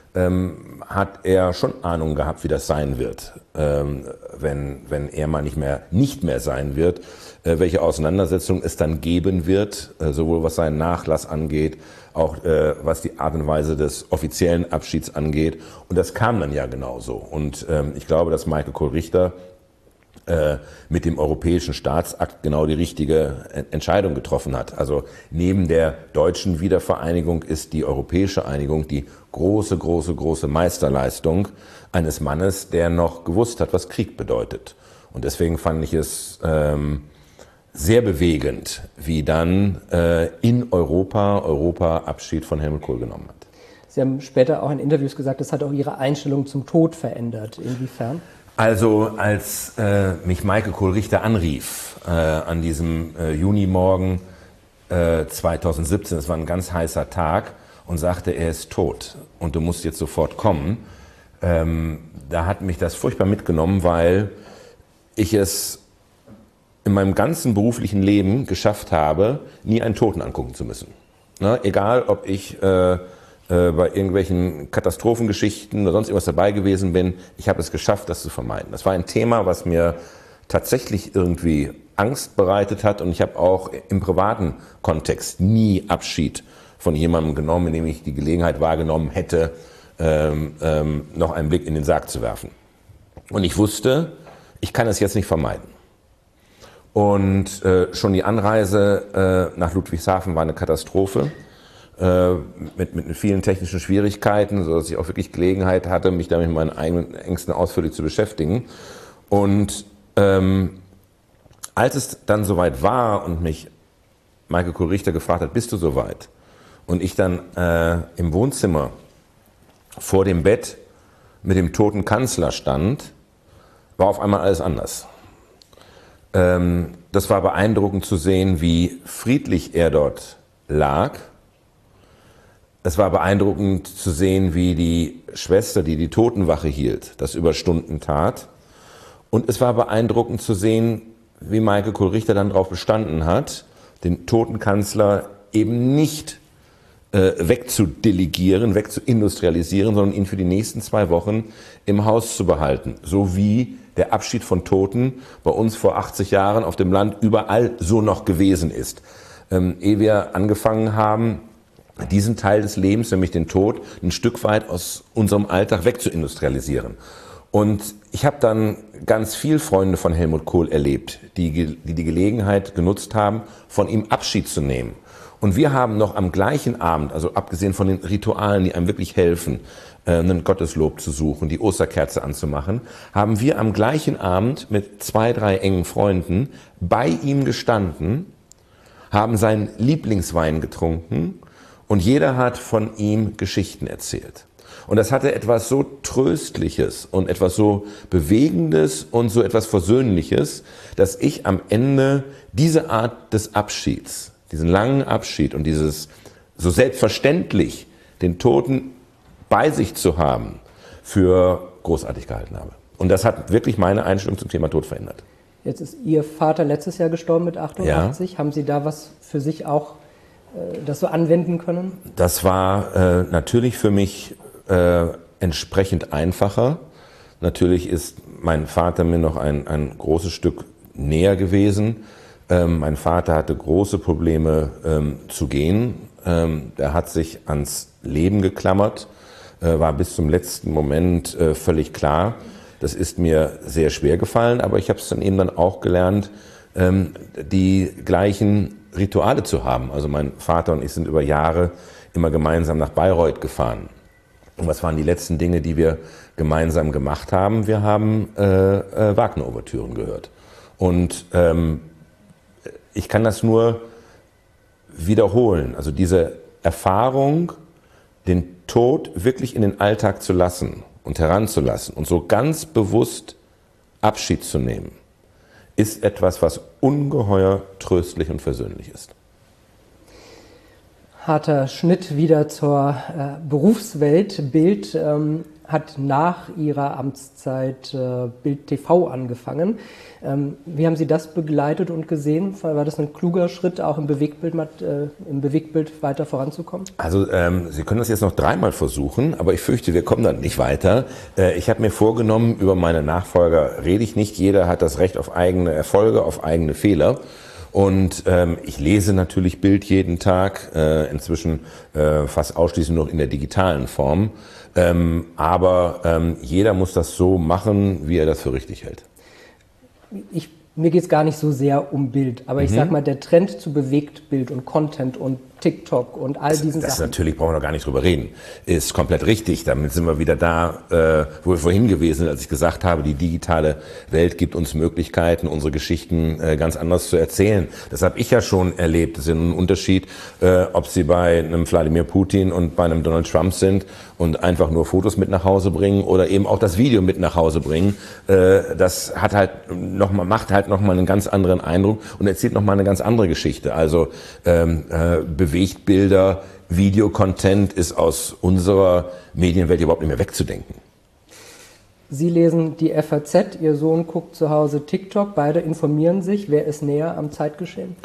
Ähm, hat er schon Ahnung gehabt, wie das sein wird, ähm, wenn, wenn er mal nicht mehr, nicht mehr sein wird, äh, welche Auseinandersetzung es dann geben wird, äh, sowohl was seinen Nachlass angeht, auch äh, was die Art und Weise des offiziellen Abschieds angeht. Und das kam dann ja genauso. Und ähm, ich glaube, dass Michael Kohl-Richter äh, mit dem Europäischen Staatsakt genau die richtige Entscheidung getroffen hat. Also neben der deutschen Wiedervereinigung ist die europäische Einigung die große, große, große Meisterleistung eines Mannes, der noch gewusst hat, was Krieg bedeutet. Und deswegen fand ich es ähm, sehr bewegend, wie dann äh, in Europa Europa Abschied von Helmut Kohl genommen hat. Sie haben später auch in Interviews gesagt, das hat auch Ihre Einstellung zum Tod verändert. Inwiefern? Also als äh, mich Michael Kohl-Richter anrief äh, an diesem äh, Junimorgen äh, zweitausendsiebzehn, das war ein ganz heißer Tag, und sagte, er ist tot und du musst jetzt sofort kommen, ähm, da hat mich das furchtbar mitgenommen, weil ich es in meinem ganzen beruflichen Leben geschafft habe, nie einen Toten angucken zu müssen. Ne? Egal, ob ich äh, äh, bei irgendwelchen Katastrophengeschichten oder sonst irgendwas dabei gewesen bin, ich habe es geschafft, das zu vermeiden. Das war ein Thema, was mir tatsächlich irgendwie Angst bereitet hat, und ich habe auch im privaten Kontext nie Abschied von jemandem genommen, in dem ich die Gelegenheit wahrgenommen hätte, ähm, ähm, noch einen Blick in den Sarg zu werfen. Und ich wusste, ich kann es jetzt nicht vermeiden. Und äh, schon die Anreise äh, nach Ludwigshafen war eine Katastrophe, äh, mit, mit vielen technischen Schwierigkeiten, sodass ich auch wirklich Gelegenheit hatte, mich damit mit meinen eigenen Ängsten ausführlich zu beschäftigen. Und ähm, als es dann soweit war und mich Michael Kohl-Richter gefragt hat, bist du soweit? Und ich dann äh, im Wohnzimmer vor dem Bett mit dem toten Kanzler stand, war auf einmal alles anders. Ähm, das war beeindruckend zu sehen, wie friedlich er dort lag. Es war beeindruckend zu sehen, wie die Schwester, die die Totenwache hielt, das über Stunden tat. Und es war beeindruckend zu sehen, wie Michael Kohl-Richter dann darauf bestanden hat, den toten Kanzler eben nicht äh, wegzudelegieren, wegzuindustrialisieren, sondern ihn für die nächsten zwei Wochen im Haus zu behalten. So wie der Abschied von Toten bei uns vor achtzig Jahren auf dem Land überall so noch gewesen ist. Ähm, ehe wir angefangen haben, diesen Teil des Lebens, nämlich den Tod, ein Stück weit aus unserem Alltag wegzuindustrialisieren. Und ich habe dann ganz viel Freunde von Helmut Kohl erlebt, die, die die Gelegenheit genutzt haben, von ihm Abschied zu nehmen. Und wir haben noch am gleichen Abend, also abgesehen von den Ritualen, die einem wirklich helfen, einen Gotteslob zu suchen, die Osterkerze anzumachen, haben wir am gleichen Abend mit zwei, drei engen Freunden bei ihm gestanden, haben seinen Lieblingswein getrunken und jeder hat von ihm Geschichten erzählt. Und das hatte etwas so Tröstliches und etwas so Bewegendes und so etwas Versöhnliches, dass ich am Ende diese Art des Abschieds, diesen langen Abschied und dieses so selbstverständlich den Toten bei sich zu haben, für großartig gehalten habe. Und das hat wirklich meine Einstellung zum Thema Tod verändert. Jetzt ist Ihr Vater letztes Jahr gestorben mit achtundachtzig. Ja. Haben Sie da was für sich auch äh, das so anwenden können? Das war äh, natürlich für mich äh, entsprechend einfacher. Natürlich ist mein Vater mir noch ein, ein großes Stück näher gewesen. Ähm, mein Vater hatte große Probleme ähm, zu gehen. Ähm, er hat sich ans Leben geklammert, äh, war bis zum letzten Moment äh, völlig klar. Das ist mir sehr schwer gefallen, aber ich habe es dann eben dann auch gelernt, ähm, die gleichen Rituale zu haben. Also mein Vater und ich sind über Jahre immer gemeinsam nach Bayreuth gefahren. Und was waren die letzten Dinge, die wir gemeinsam gemacht haben? Wir haben äh, äh, Wagner-Ouvertüren gehört. Und ähm, ich kann das nur wiederholen. Also diese Erfahrung, den Tod wirklich in den Alltag zu lassen und heranzulassen und so ganz bewusst Abschied zu nehmen, ist etwas, was ungeheuer tröstlich und versöhnlich ist. Harter Schnitt wieder zur äh, Berufswelt. Bild ähm, hat nach Ihrer Amtszeit äh, Bild T V angefangen. Ähm, wie haben Sie das begleitet und gesehen? War das ein kluger Schritt, auch im Bewegtbild, äh, im Bewegtbild weiter voranzukommen? Also ähm, Sie können das jetzt noch dreimal versuchen, aber ich fürchte, wir kommen dann nicht weiter. Äh, ich habe mir vorgenommen, über meine Nachfolger rede ich nicht. Jeder hat das Recht auf eigene Erfolge, auf eigene Fehler. Und ähm, ich lese natürlich Bild jeden Tag, äh, inzwischen äh, fast ausschließlich noch in der digitalen Form. Ähm, aber ähm, jeder muss das so machen, wie er das für richtig hält. Ich, mir geht es gar nicht so sehr um Bild, aber ich Mhm. sag mal, der Trend zu Bewegtbild und Content und TikTok und all diesen Das Sachen. natürlich brauchen wir noch gar nicht drüber reden. Ist komplett richtig. Damit sind wir wieder da, äh, wo wir vorhin gewesen sind, als ich gesagt habe, die digitale Welt gibt uns Möglichkeiten, unsere Geschichten äh, ganz anders zu erzählen. Das habe ich ja schon erlebt. Das ist ein Unterschied, äh, ob Sie bei einem Wladimir Putin und bei einem Donald Trump sind und einfach nur Fotos mit nach Hause bringen oder eben auch das Video mit nach Hause bringen. Äh, das hat halt noch mal, macht halt noch mal einen ganz anderen Eindruck und erzählt noch mal eine ganz andere Geschichte. Also ähm, äh, Bewegtbilder, Videocontent ist aus unserer Medienwelt überhaupt nicht mehr wegzudenken. Sie lesen die F A Z, Ihr Sohn guckt zu Hause TikTok, beide informieren sich. Wer ist näher am Zeitgeschehen?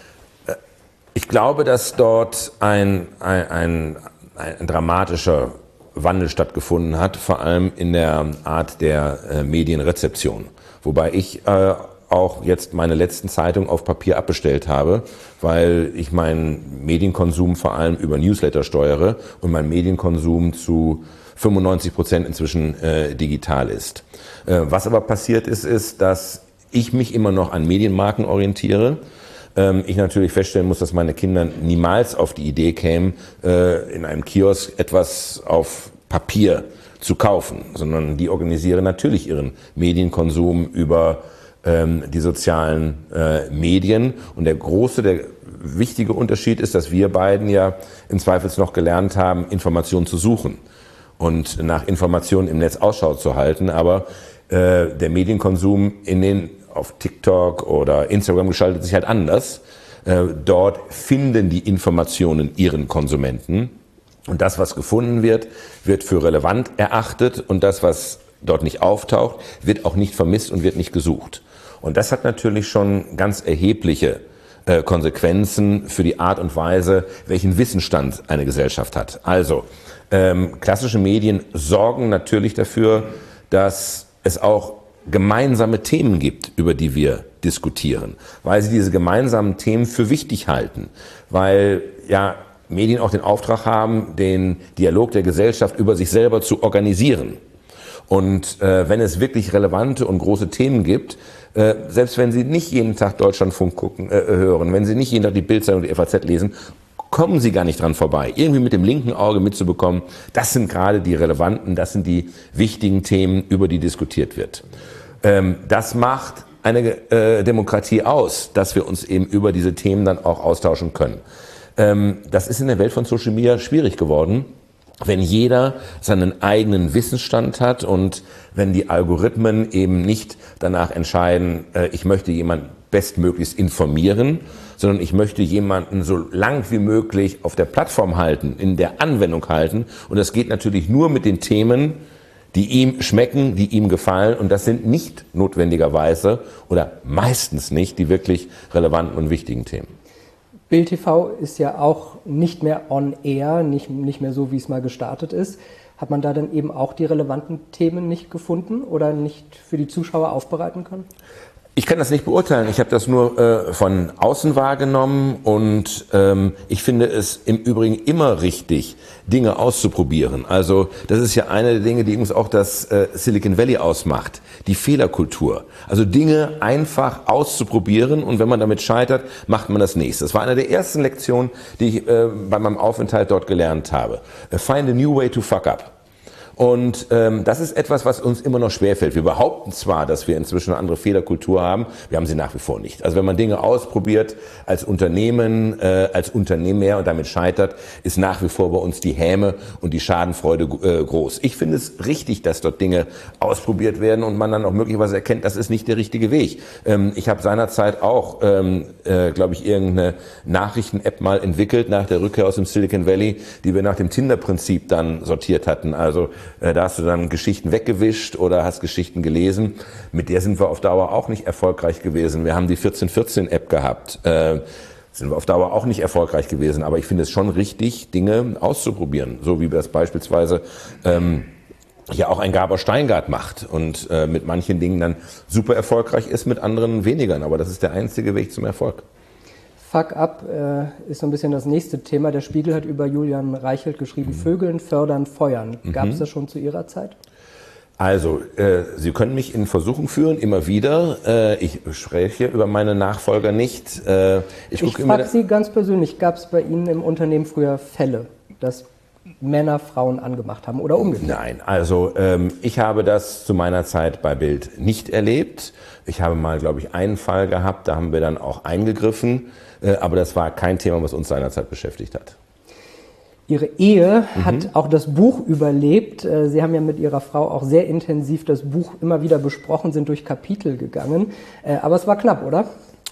Ich glaube, dass dort ein, ein, ein, ein dramatischer Wandel stattgefunden hat, vor allem in der Art der äh, Medienrezeption. Wobei ich äh, auch jetzt meine letzten Zeitungen auf Papier abbestellt habe, weil ich meinen Medienkonsum vor allem über Newsletter steuere und mein Medienkonsum zu fünfundneunzig Prozent inzwischen äh, digital ist. Äh, was aber passiert ist, ist, dass ich mich immer noch an Medienmarken orientiere. Ähm, ich natürlich feststellen muss, dass meine Kinder niemals auf die Idee kämen, äh, in einem Kiosk etwas auf Papier zu kaufen, sondern die organisieren natürlich ihren Medienkonsum über ähm, die sozialen äh, Medien. Und der große, der wichtige Unterschied ist, dass wir beiden ja im Zweifels noch gelernt haben, Informationen zu suchen und nach Informationen im Netz Ausschau zu halten. Aber äh, der Medienkonsum in den auf TikTok oder Instagram gestaltet sich halt anders. Äh, dort finden die Informationen ihren Konsumenten. Und das, was gefunden wird, wird für relevant erachtet. Und das, was dort nicht auftaucht, wird auch nicht vermisst und wird nicht gesucht. Und das hat natürlich schon ganz erhebliche äh, Konsequenzen für die Art und Weise, welchen Wissensstand eine Gesellschaft hat. Also, ähm, klassische Medien sorgen natürlich dafür, dass es auch gemeinsame Themen gibt, über die wir diskutieren, weil sie diese gemeinsamen Themen für wichtig halten, weil ja Medien auch den Auftrag haben, den Dialog der Gesellschaft über sich selber zu organisieren. Und äh, wenn es wirklich relevante und große Themen gibt, äh, selbst wenn Sie nicht jeden Tag Deutschlandfunk gucken, äh, hören, wenn Sie nicht jeden Tag die Bild-Zeitung und die F A Z lesen, kommen Sie gar nicht dran vorbei, irgendwie mit dem linken Auge mitzubekommen, das sind gerade die relevanten, das sind die wichtigen Themen, über die diskutiert wird. Ähm, das macht eine äh, Demokratie aus, dass wir uns eben über diese Themen dann auch austauschen können. Ähm, das ist in der Welt von Social Media schwierig geworden, wenn jeder seinen eigenen Wissensstand hat und wenn die Algorithmen eben nicht danach entscheiden, äh, ich möchte jemanden bestmöglichst informieren, sondern ich möchte jemanden so lang wie möglich auf der Plattform halten, in der Anwendung halten. Und das geht natürlich nur mit den Themen, die ihm schmecken, die ihm gefallen. Und das sind nicht notwendigerweise oder meistens nicht die wirklich relevanten und wichtigen Themen. Bild T V ist ja auch nicht mehr on air, nicht, nicht mehr so, wie es mal gestartet ist. Hat man da dann eben auch die relevanten Themen nicht gefunden oder nicht für die Zuschauer aufbereiten können? Ich kann das nicht beurteilen. Ich habe das nur äh, von außen wahrgenommen und ähm, ich finde es im Übrigen immer richtig, Dinge auszuprobieren. Also das ist ja eine der Dinge, die uns auch das äh, Silicon Valley ausmacht, die Fehlerkultur. Also Dinge einfach auszuprobieren und wenn man damit scheitert, macht man das nächste. Das war eine der ersten Lektionen, die ich äh, bei meinem Aufenthalt dort gelernt habe. Find a new way to fuck up. Und ähm, das ist etwas, was uns immer noch schwerfällt. Wir behaupten zwar, dass wir inzwischen eine andere Fehlerkultur haben, wir haben sie nach wie vor nicht. Also wenn man Dinge ausprobiert als Unternehmen, äh, als Unternehmer und damit scheitert, ist nach wie vor bei uns die Häme und die Schadenfreude äh, groß. Ich finde es richtig, dass dort Dinge ausprobiert werden und man dann auch möglicherweise erkennt, das ist nicht der richtige Weg. Ähm, ich habe seinerzeit auch, ähm, äh, glaube ich, irgendeine Nachrichten-App mal entwickelt nach der Rückkehr aus dem Silicon Valley, die wir nach dem Tinder-Prinzip dann sortiert hatten. Also da hast du dann Geschichten weggewischt oder hast Geschichten gelesen. Mit der sind wir auf Dauer auch nicht erfolgreich gewesen. Wir haben die vierzehn vierzehn App gehabt. Äh, sind wir auf Dauer auch nicht erfolgreich gewesen. Aber ich finde es schon richtig, Dinge auszuprobieren. So wie das beispielsweise ähm, ja auch ein Gabor Steingart macht und äh, mit manchen Dingen dann super erfolgreich ist, mit anderen weniger. Aber das ist der einzige Weg zum Erfolg. Fuck up äh, ist so ein bisschen das nächste Thema. Der Spiegel hat über Julian Reichelt geschrieben, mhm. Vögeln fördern, feuern. Gab es mhm. das schon zu Ihrer Zeit? Also, äh, Sie können mich in Versuchung führen, immer wieder. Äh, ich spreche über meine Nachfolger nicht. Äh, ich ich frage Sie ganz persönlich, gab es bei Ihnen im Unternehmen früher Fälle, dass Männer Frauen angemacht haben oder umgekehrt? Nein, also ähm, ich habe das zu meiner Zeit bei Bild nicht erlebt. Ich habe mal, glaube ich, einen Fall gehabt, da haben wir dann auch eingegriffen, äh, aber das war kein Thema, was uns seinerzeit beschäftigt hat. Ihre Ehe mhm. hat auch das Buch überlebt. Sie haben ja mit Ihrer Frau auch sehr intensiv das Buch immer wieder besprochen, sind durch Kapitel gegangen. Aber es war knapp, oder?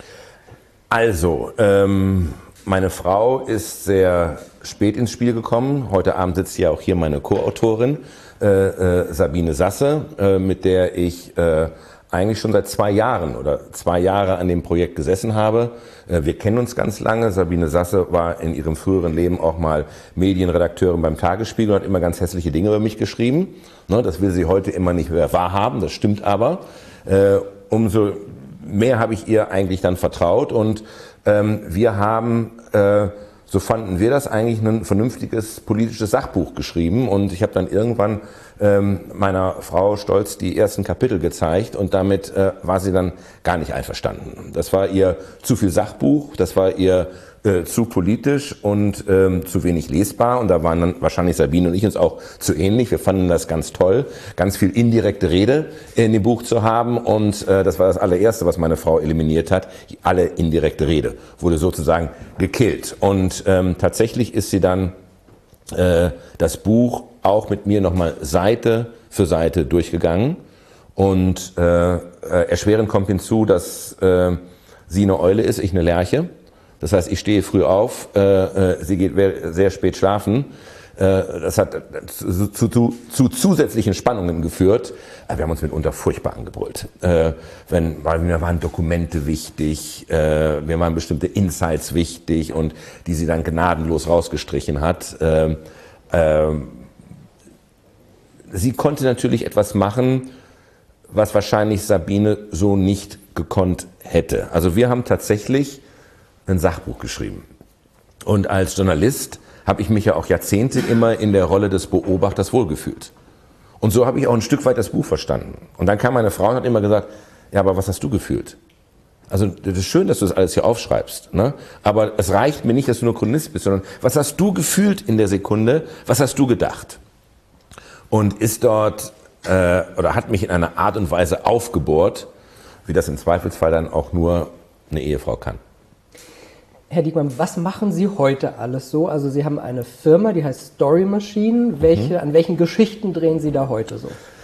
Also, ähm, meine Frau ist sehr spät ins Spiel gekommen. Heute Abend sitzt ja auch hier meine Co-Autorin, äh, äh, Sabine Sasse, äh, mit der ich äh, eigentlich schon seit zwei Jahren oder zwei Jahre an dem Projekt gesessen habe. Wir kennen uns ganz lange. Sabine Sasse war in ihrem früheren Leben auch mal Medienredakteurin beim Tagesspiegel und hat immer ganz hässliche Dinge über mich geschrieben. Das will sie heute immer nicht mehr wahrhaben, das stimmt aber. Umso mehr habe ich ihr eigentlich dann vertraut und wir haben, so fanden wir das, eigentlich ein vernünftiges politisches Sachbuch geschrieben und ich habe dann irgendwann ähm, meiner Frau stolz die ersten Kapitel gezeigt und damit äh, war sie dann gar nicht einverstanden. Das war ihr zu viel Sachbuch, das war ihr äh, zu politisch und ähm, zu wenig lesbar und da waren dann wahrscheinlich Sabine und ich uns auch zu ähnlich. Wir fanden das ganz toll, ganz viel indirekte Rede in dem Buch zu haben und äh, das war das allererste, was meine Frau eliminiert hat. Alle indirekte Rede wurde sozusagen gekillt und ähm, tatsächlich ist sie dann äh, das Buch auch mit mir nochmal Seite für Seite durchgegangen und äh, äh, erschwerend kommt hinzu, dass äh, sie eine Eule ist, ich eine Lerche. Das heißt, ich stehe früh auf, äh, äh, sie geht sehr spät schlafen. Äh, das hat zu, zu, zu, zu zusätzlichen Spannungen geführt. Wir haben uns mitunter furchtbar angebrüllt. Äh, wenn, weil mir waren Dokumente wichtig, äh, mir waren bestimmte Insights wichtig und die sie dann gnadenlos rausgestrichen hat. Äh, äh, sie konnte natürlich etwas machen, was wahrscheinlich Sabine so nicht gekonnt hätte. Also wir haben tatsächlich ein Sachbuch geschrieben. Und als Journalist habe ich mich ja auch Jahrzehnte immer in der Rolle des Beobachters wohlgefühlt. Und so habe ich auch ein Stück weit das Buch verstanden. Und dann kam meine Frau und hat immer gesagt, ja, aber was hast du gefühlt? Also das ist schön, dass du das alles hier aufschreibst, ne? Aber es reicht mir nicht, dass du nur Chronist bist, sondern was hast du gefühlt in der Sekunde? Was hast du gedacht? Und ist dort äh, oder hat mich in einer Art und Weise aufgebohrt, wie das im Zweifelsfall dann auch nur eine Ehefrau kann. Herr Diekmann, was machen Sie heute alles so? Also Sie haben eine Firma, die heißt Story Machine. Welche, mhm. An welchen Geschichten drehen Sie da heute so?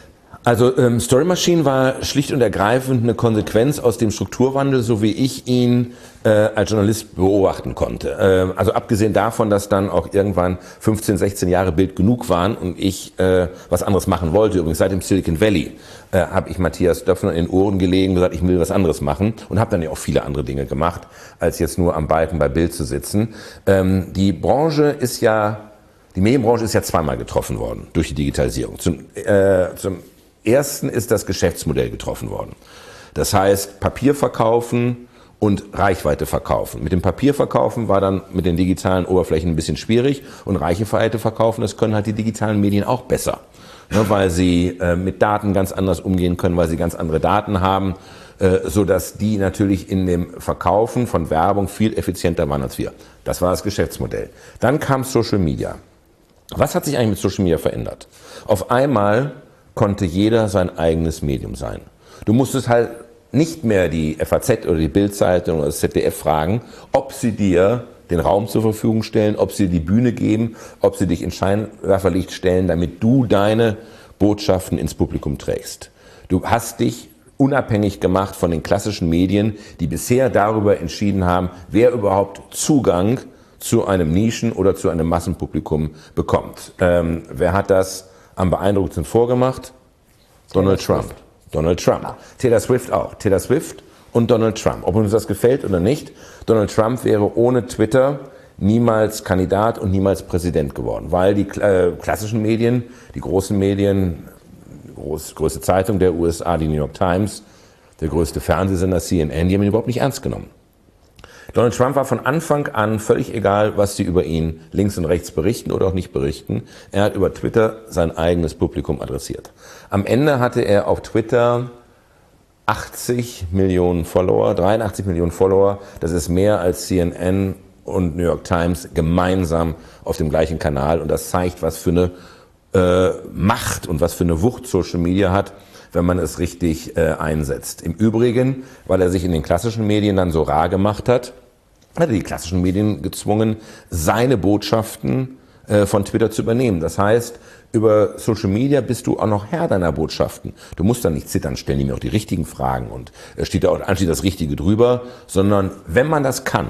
Also ähm, Story Machine war schlicht und ergreifend eine Konsequenz aus dem Strukturwandel, so wie ich ihn äh, als Journalist beobachten konnte. Äh, also abgesehen davon, dass dann auch irgendwann fünfzehn, sechzehn Jahre Bild genug waren und ich äh, was anderes machen wollte. Übrigens seit dem Silicon Valley äh, habe ich Matthias Döpfner in den Ohren gelegen und gesagt, ich will was anderes machen und habe dann ja auch viele andere Dinge gemacht, als jetzt nur am Balken bei Bild zu sitzen. Ähm, die Branche ist ja, die Medienbranche ist ja zweimal getroffen worden durch die Digitalisierung. Zum, äh, zum Ersten ist das Geschäftsmodell getroffen worden. Das heißt, Papier verkaufen und Reichweite verkaufen. Mit dem Papier verkaufen war dann mit den digitalen Oberflächen ein bisschen schwierig und Reichweite verkaufen, das können halt die digitalen Medien auch besser. Ne, weil sie äh, mit Daten ganz anders umgehen können, weil sie ganz andere Daten haben, äh, so dass die natürlich in dem Verkaufen von Werbung viel effizienter waren als wir. Das war das Geschäftsmodell. Dann kam Social Media. Was hat sich eigentlich mit Social Media verändert? Auf einmal konnte jeder sein eigenes Medium sein. Du musstest halt nicht mehr die F A Z oder die Bild-Zeitung oder das Z D F fragen, ob sie dir den Raum zur Verfügung stellen, ob sie dir die Bühne geben, ob sie dich in Scheinwerferlicht stellen, damit du deine Botschaften ins Publikum trägst. Du hast dich unabhängig gemacht von den klassischen Medien, die bisher darüber entschieden haben, wer überhaupt Zugang zu einem Nischen- oder zu einem Massenpublikum bekommt. Ähm, wer hat das am beeindruckendsten vorgemacht? Donald Trump. Donald Trump. Taylor Swift auch. Taylor Swift und Donald Trump. Ob uns das gefällt oder nicht, Donald Trump wäre ohne Twitter niemals Kandidat und niemals Präsident geworden, weil die äh, klassischen Medien, die großen Medien, die groß, größte Zeitung der U S A, die New York Times, der größte Fernsehsender C N N, die haben ihn überhaupt nicht ernst genommen. Donald Trump war von Anfang an völlig egal, was sie über ihn links und rechts berichten oder auch nicht berichten. Er hat über Twitter sein eigenes Publikum adressiert. Am Ende hatte er auf Twitter achtzig Millionen Follower, dreiundachtzig Millionen Follower. Das ist mehr als C N N und New York Times gemeinsam auf dem gleichen Kanal. Und das zeigt, was für eine äh, Macht und was für eine Wucht Social Media hat, wenn man es richtig äh, einsetzt. Im Übrigen, weil er sich in den klassischen Medien dann so rar gemacht hat, hat er die klassischen Medien gezwungen, seine Botschaften äh, von Twitter zu übernehmen. Das heißt, über Social Media bist du auch noch Herr deiner Botschaften. Du musst dann nicht zittern, stellen die mir auch die richtigen Fragen und äh, steht da auch anschließend das Richtige drüber, sondern wenn man das kann,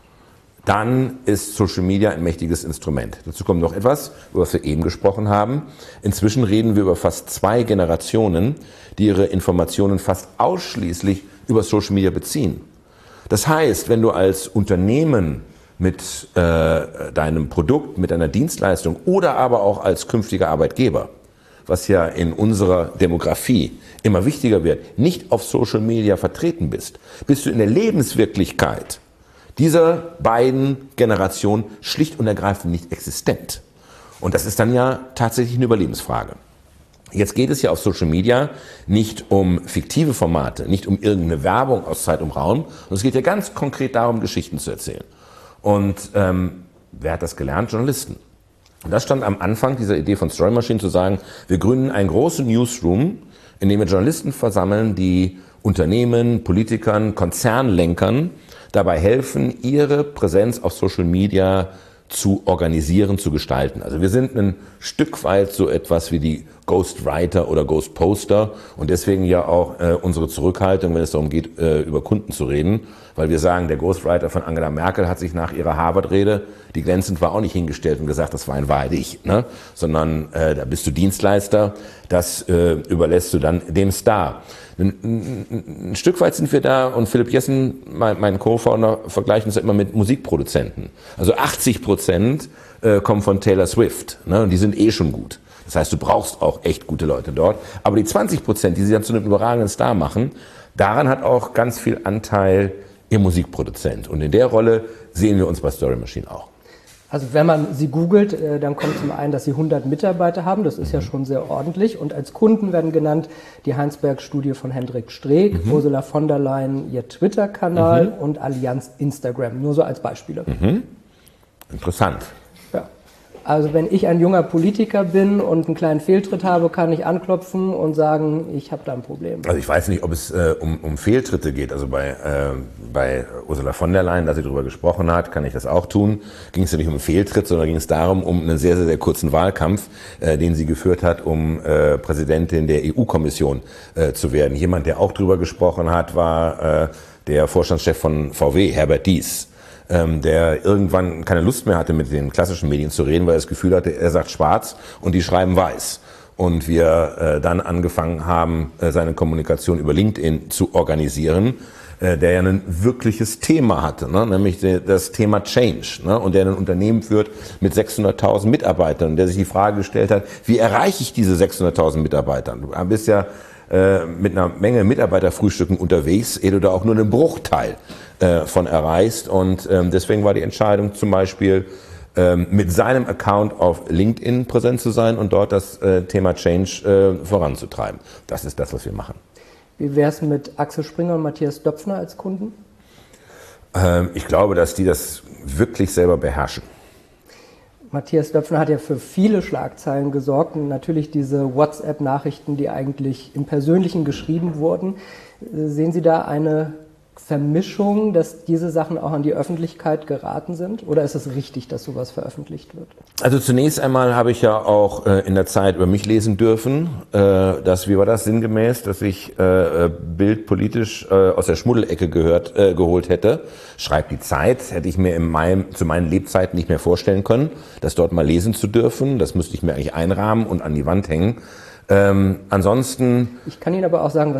dann ist Social Media ein mächtiges Instrument. Dazu kommt noch etwas, über was wir eben gesprochen haben. Inzwischen reden wir über fast zwei Generationen, die ihre Informationen fast ausschließlich über Social Media beziehen. Das heißt, wenn du als Unternehmen mit äh, deinem Produkt, mit deiner Dienstleistung oder aber auch als künftiger Arbeitgeber, was ja in unserer Demografie immer wichtiger wird, nicht auf Social Media vertreten bist, bist du in der Lebenswirklichkeit dieser beiden Generationen schlicht und ergreifend nicht existent. Und das ist dann ja tatsächlich eine Überlebensfrage. Jetzt geht es ja auf Social Media nicht um fiktive Formate, nicht um irgendeine Werbung aus Zeit und Raum, sondern es geht ja ganz konkret darum, Geschichten zu erzählen. Und ähm, wer hat das gelernt? Journalisten. Und das stand am Anfang dieser Idee von Story Machine zu sagen, wir gründen einen großen Newsroom, in dem wir Journalisten versammeln, die Unternehmen, Politikern, Konzernlenkern dabei helfen, ihre Präsenz auf Social Media zu organisieren, zu gestalten. Also wir sind ein Stück weit so etwas wie die Ghostwriter oder Ghostposter und deswegen ja auch äh, unsere Zurückhaltung, wenn es darum geht, äh, über Kunden zu reden, weil wir sagen, der Ghostwriter von Angela Merkel hat sich nach ihrer Harvard-Rede, die glänzend war, auch nicht hingestellt und gesagt, das war in Wahrheit ich, ne? Sondern äh, da bist du Dienstleister, das äh, überlässt du dann dem Star. Ein, ein, ein Stück weit sind wir da und Philipp Jessen, mein, mein Co-Founder, vergleicht uns immer mit Musikproduzenten. Also achtzig Prozent äh, kommen von Taylor Swift, ne? Und die sind eh schon gut. Das heißt, du brauchst auch echt gute Leute dort. Aber die zwanzig Prozent, die sie dann zu einem überragenden Star machen, daran hat auch ganz viel Anteil ihr Musikproduzent. Und in der Rolle sehen wir uns bei Story Machine auch. Also wenn man sie googelt, äh, dann kommt zum einen, dass sie hundert Mitarbeiter haben. Das ist ja schon sehr ordentlich. Und als Kunden werden genannt die Heinsberg-Studie von Hendrik Streeck, mhm. Ursula von der Leyen, ihr Twitter-Kanal mhm. und Allianz Instagram. Nur so als Beispiele. Mhm. Interessant. Ja. Also wenn ich ein junger Politiker bin und einen kleinen Fehltritt habe, kann ich anklopfen und sagen, ich habe da ein Problem. Also ich weiß nicht, ob es äh, um, um Fehltritte geht. Also bei, äh, bei Ursula von der Leyen, da sie darüber gesprochen hat, kann ich das auch tun. Ging es ja nicht um einen Fehltritt, sondern ging es darum, um einen sehr, sehr, sehr kurzen Wahlkampf, äh, den sie geführt hat, um äh, Präsidentin der E U-Kommission äh, zu werden. Jemand, der auch darüber gesprochen hat, war äh, der Vorstandschef von V W, Herbert Dies, der irgendwann keine Lust mehr hatte, mit den klassischen Medien zu reden, weil er das Gefühl hatte, er sagt schwarz und die schreiben weiß. Und wir äh, dann angefangen haben, äh, seine Kommunikation über LinkedIn zu organisieren, äh, der ja ein wirkliches Thema hatte, ne? Nämlich de, das Thema Change, ne? Und der ein Unternehmen führt mit sechshunderttausend Mitarbeitern und der sich die Frage gestellt hat, wie erreiche ich diese sechshunderttausend Mitarbeiter? Du bist ja äh, mit einer Menge Mitarbeiterfrühstücken unterwegs, ehe du da auch nur einen Bruchteil äh, von erreichst. Und ähm, deswegen war die Entscheidung zum Beispiel, ähm, mit seinem Account auf LinkedIn präsent zu sein und dort das äh, Thema Change äh, voranzutreiben. Das ist das, was wir machen. Wie wäre es mit Axel Springer und Matthias Döpfner als Kunden? Ähm, ich glaube, dass die das wirklich selber beherrschen. Matthias Döpfner hat ja für viele Schlagzeilen gesorgt und natürlich diese WhatsApp-Nachrichten, die eigentlich im Persönlichen geschrieben wurden. Sehen Sie da eine Vermischung, dass diese Sachen auch an die Öffentlichkeit geraten sind? Oder ist es richtig, dass sowas veröffentlicht wird? Also zunächst einmal habe ich ja auch äh, in der Zeit über mich lesen dürfen, äh, dass, wie war das sinngemäß, dass ich äh, Bild politisch äh, aus der Schmuddelecke gehört, äh, geholt hätte. Schreibt die Zeit, hätte ich mir in meinem, zu meinen Lebzeiten nicht mehr vorstellen können, das dort mal lesen zu dürfen. Das müsste ich mir eigentlich einrahmen und an die Wand hängen. Ähm, ansonsten... Ich kann Ihnen aber auch sagen, was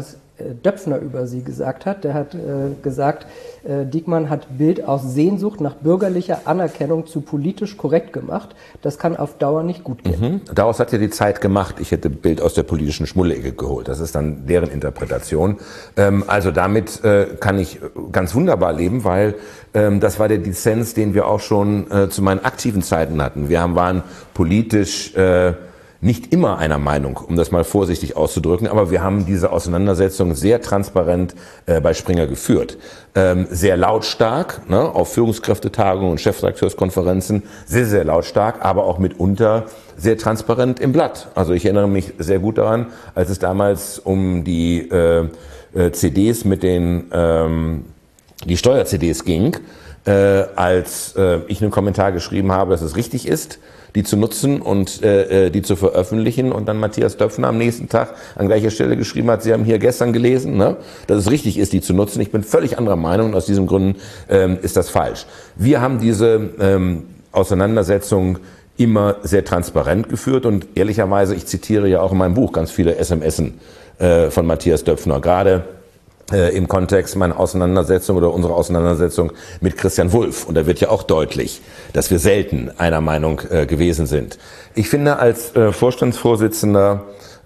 Döpfner über sie gesagt hat. Der hat äh, gesagt, äh, Diekmann hat Bild aus Sehnsucht nach bürgerlicher Anerkennung zu politisch korrekt gemacht. Das kann auf Dauer nicht gut gehen. Mhm. Daraus hat ja die Zeit gemacht, ich hätte Bild aus der politischen Schmuddelecke geholt. Das ist dann deren Interpretation. Ähm, also damit äh, kann ich ganz wunderbar leben, weil ähm, das war der Dissens, den wir auch schon äh, zu meinen aktiven Zeiten hatten. Wir haben, waren politisch äh, nicht immer einer Meinung, um das mal vorsichtig auszudrücken, aber wir haben diese Auseinandersetzung sehr transparent äh, bei Springer geführt. Ähm, sehr lautstark, ne, auf Führungskräftetagungen und Chefredakteurskonferenzen, sehr, sehr lautstark, aber auch mitunter sehr transparent im Blatt. Also ich erinnere mich sehr gut daran, als es damals um die äh, äh, C Ds mit den, ähm, die Steuer-C Ds ging, äh, als äh, ich einen Kommentar geschrieben habe, dass es richtig ist, die zu nutzen und äh, die zu veröffentlichen, und dann Matthias Döpfner am nächsten Tag an gleicher Stelle geschrieben hat, Sie haben hier gestern gelesen, ne, dass es richtig ist, die zu nutzen. Ich bin völlig anderer Meinung und aus diesem Grund ähm, ist das falsch. Wir haben diese ähm, Auseinandersetzung immer sehr transparent geführt und ehrlicherweise, ich zitiere ja auch in meinem Buch ganz viele S M Sen äh, von Matthias Döpfner, gerade im Kontext meiner Auseinandersetzung oder unserer Auseinandersetzung mit Christian Wulff. Und da wird ja auch deutlich, dass wir selten einer Meinung äh, gewesen sind. Ich finde, als äh, Vorstandsvorsitzender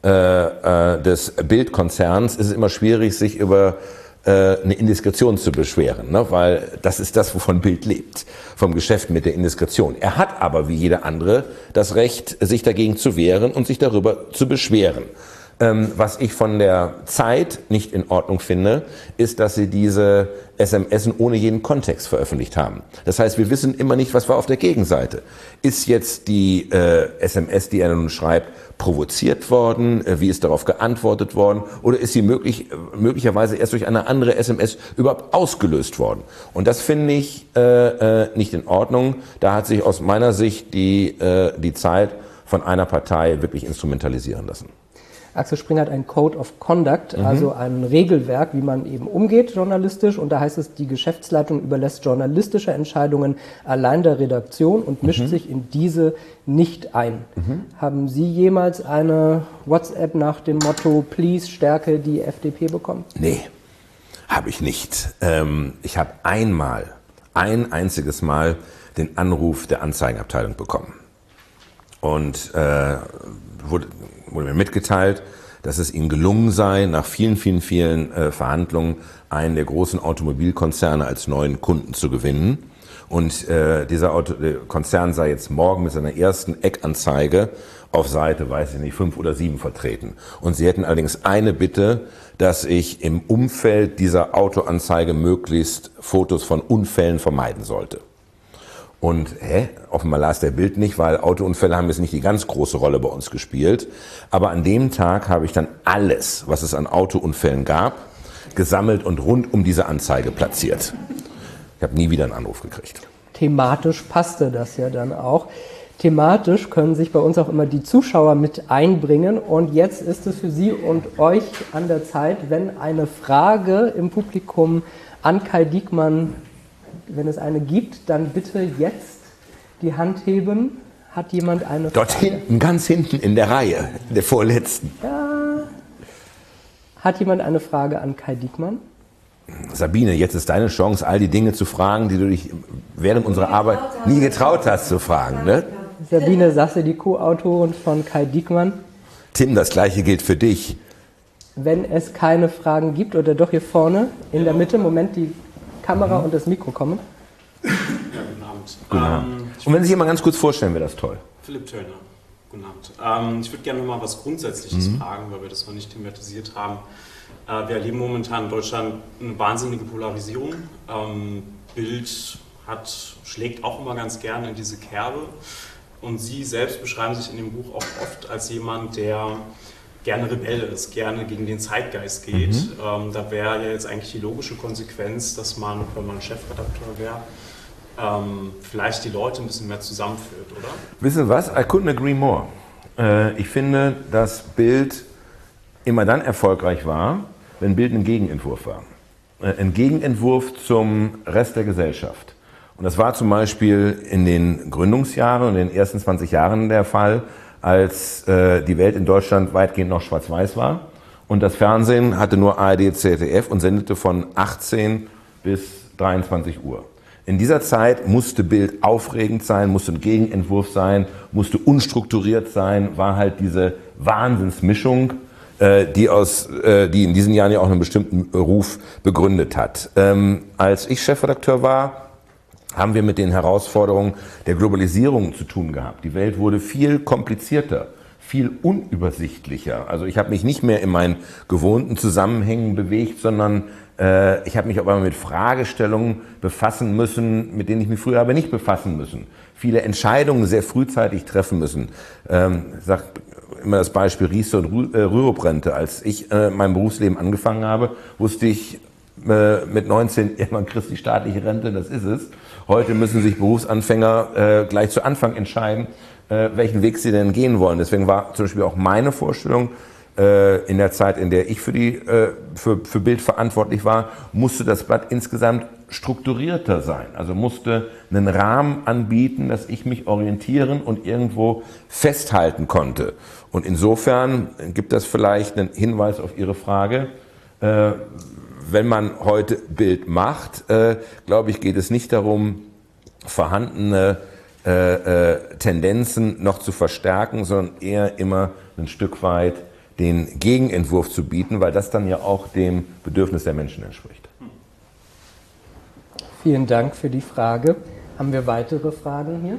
äh, äh, des Bild-Konzerns ist es immer schwierig, sich über äh, eine Indiskretion zu beschweren, ne? Weil das ist das, wovon Bild lebt, vom Geschäft mit der Indiskretion. Er hat aber, wie jeder andere, das Recht, sich dagegen zu wehren und sich darüber zu beschweren. Ähm, was ich von der Zeit nicht in Ordnung finde, ist, dass sie diese S M Sen ohne jeden Kontext veröffentlicht haben. Das heißt, wir wissen immer nicht, was war auf der Gegenseite. Ist jetzt die äh, S M S, die er nun schreibt, provoziert worden? Äh, wie ist darauf geantwortet worden? Oder ist sie möglich, möglicherweise erst durch eine andere S M S überhaupt ausgelöst worden? Und das finde ich äh, äh, nicht in Ordnung. Da hat sich aus meiner Sicht die, äh, die Zeit von einer Partei wirklich instrumentalisieren lassen. Axel Springer hat ein Code of Conduct, mhm. also ein Regelwerk, wie man eben umgeht journalistisch. Und da heißt es, die Geschäftsleitung überlässt journalistische Entscheidungen allein der Redaktion und mischt mhm. sich in diese nicht ein. Mhm. Haben Sie jemals eine WhatsApp nach dem Motto Please stärke die F D P bekommen? Nee, habe ich nicht. Ähm, ich habe einmal, ein einziges Mal den Anruf der Anzeigenabteilung bekommen. Und äh, wurde... wurde mir mitgeteilt, dass es ihnen gelungen sei, nach vielen, vielen, vielen äh, Verhandlungen einen der großen Automobilkonzerne als neuen Kunden zu gewinnen. Und äh, dieser Auto, der Konzern sei jetzt morgen mit seiner ersten Eckanzeige auf Seite, weiß ich nicht, fünf oder sieben vertreten. Und sie hätten allerdings eine Bitte, dass ich im Umfeld dieser Autoanzeige möglichst Fotos von Unfällen vermeiden sollte. Und hä, offenbar las der Bild nicht, weil Autounfälle haben jetzt nicht die ganz große Rolle bei uns gespielt. Aber an dem Tag habe ich dann alles, was es an Autounfällen gab, gesammelt und rund um diese Anzeige platziert. Ich habe nie wieder einen Anruf gekriegt. Thematisch passte das ja dann auch. Thematisch können sich bei uns auch immer die Zuschauer mit einbringen. Und jetzt ist es für Sie und euch an der Zeit, wenn eine Frage im Publikum an Kai Diekmann, wenn es eine gibt, dann bitte jetzt die Hand heben. Hat jemand eine Frage? Dort hinten, ganz hinten in der Reihe, der vorletzten. Ja. Hat jemand eine Frage an Kai Diekmann? Sabine, jetzt ist deine Chance, all die Dinge zu fragen, die du dich während unserer Arbeit nie getraut hast zu fragen. Ne? Sabine Sasse, die Co-Autorin von Kai Diekmann. Tim, das Gleiche gilt für dich. Wenn es keine Fragen gibt, oder doch hier vorne in der Mitte, Moment, die Kamera und das Mikro kommen. Ja, guten Abend. Guten Abend. Ähm, und wenn Sie sich mal ganz kurz vorstellen, wäre das toll. Philipp Töllner. Guten Abend. Ähm, ich würde gerne noch mal was Grundsätzliches mhm. fragen, weil wir das noch nicht thematisiert haben. Äh, wir erleben momentan in Deutschland eine wahnsinnige Polarisierung. Ähm, Bild hat, schlägt auch immer ganz gerne in diese Kerbe. Und Sie selbst beschreiben sich in dem Buch auch oft als jemand, der gerne Rebell ist, gerne gegen den Zeitgeist geht. Mhm. Ähm, da wäre ja jetzt eigentlich die logische Konsequenz, dass man, wenn man Chefredakteur wäre, ähm, vielleicht die Leute ein bisschen mehr zusammenführt, oder? Wissen Sie was? I couldn't agree more. Äh, ich finde, dass Bild immer dann erfolgreich war, wenn Bild ein Gegenentwurf war. Äh, ein Gegenentwurf zum Rest der Gesellschaft. Und das war zum Beispiel in den Gründungsjahren und in den ersten zwanzig Jahren der Fall, als äh, die Welt in Deutschland weitgehend noch schwarz-weiß war Und das Fernsehen hatte nur A R D, Z D F und sendete von achtzehn bis dreiundzwanzig Uhr. In dieser Zeit musste Bild aufregend sein, musste ein Gegenentwurf sein, musste unstrukturiert sein, war halt diese Wahnsinnsmischung, äh, die, aus, äh, die in diesen Jahren ja auch einen bestimmten Ruf begründet hat. Ähm, als ich Chefredakteur war, haben wir mit den Herausforderungen der Globalisierung zu tun gehabt. Die Welt wurde viel komplizierter, viel unübersichtlicher. Also ich habe mich nicht mehr in meinen gewohnten Zusammenhängen bewegt, sondern äh, ich habe mich auf einmal mit Fragestellungen befassen müssen, mit denen ich mich früher aber nicht befassen müssen. Viele Entscheidungen sehr frühzeitig treffen müssen. Ähm, ich sage immer das Beispiel Riester und Rürup-Rente. Als ich äh, mein Berufsleben angefangen habe, wusste ich äh, mit neunzehn, irgendwann kriegst du die staatliche Rente, das ist es. Heute müssen sich Berufsanfänger äh, gleich zu Anfang entscheiden, äh, welchen Weg sie denn gehen wollen. Deswegen war zum Beispiel auch meine Vorstellung, äh, in der Zeit, in der ich für, die, äh, für, für Bild verantwortlich war, musste das Blatt insgesamt strukturierter sein. Also musste einen Rahmen anbieten, dass ich mich orientieren und irgendwo festhalten konnte. Und insofern gibt das vielleicht einen Hinweis auf Ihre Frage. Äh, Wenn man heute Bild macht, äh, glaube ich, geht es nicht darum, vorhandene äh, äh, Tendenzen noch zu verstärken, sondern eher immer ein Stück weit den Gegenentwurf zu bieten, weil das dann ja auch dem Bedürfnis der Menschen entspricht. Vielen Dank für die Frage. Haben wir weitere Fragen hier?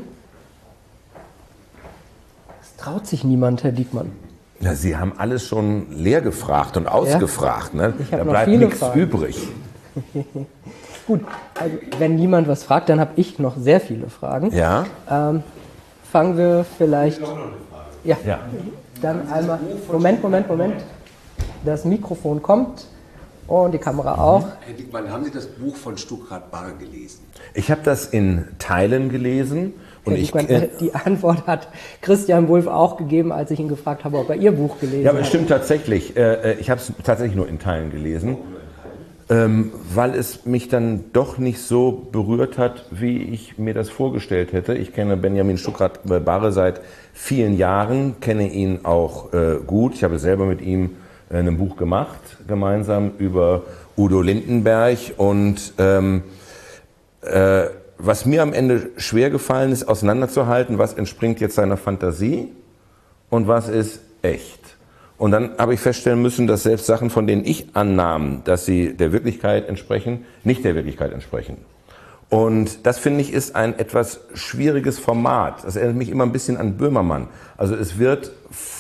Es traut sich niemand, Herr Diekmann. Ja, Sie haben alles schon leer gefragt und ausgefragt. Ja, ne? Da noch bleibt nichts Fragen übrig. Gut, also wenn niemand was fragt, dann habe ich noch sehr viele Fragen. Ja. Ähm, fangen wir vielleicht... Ich noch eine Frage. Ja. ja. Dann einmal... Moment, Moment, Moment. Das Mikrofon kommt und die Kamera mhm. auch. Herr Diekmann, haben Sie das Buch von Stuckrad-Barre gelesen? Ich habe das in Teilen gelesen. Und ich, ich, äh, die Antwort hat Christian Wulff auch gegeben, als ich ihn gefragt habe, ob er Ihr Buch gelesen hat. Ja, aber es stimmt tatsächlich. Äh, ich habe es tatsächlich nur in Teilen gelesen, ähm, weil es mich dann doch nicht so berührt hat, wie ich mir das vorgestellt hätte. Ich kenne Benjamin Stuckrad-Barre seit vielen Jahren, kenne ihn auch äh, gut. Ich habe selber mit ihm äh, ein Buch gemacht, gemeinsam über Udo Lindenberg und ähm, äh, was mir am Ende schwer gefallen ist, auseinanderzuhalten, was entspringt jetzt seiner Fantasie und was ist echt. Und dann habe ich feststellen müssen, dass selbst Sachen, von denen ich annahm, dass sie der Wirklichkeit entsprechen, nicht der Wirklichkeit entsprechen. Und das, finde ich, ist ein etwas schwieriges Format. Das erinnert mich immer ein bisschen an Böhmermann. Also es wird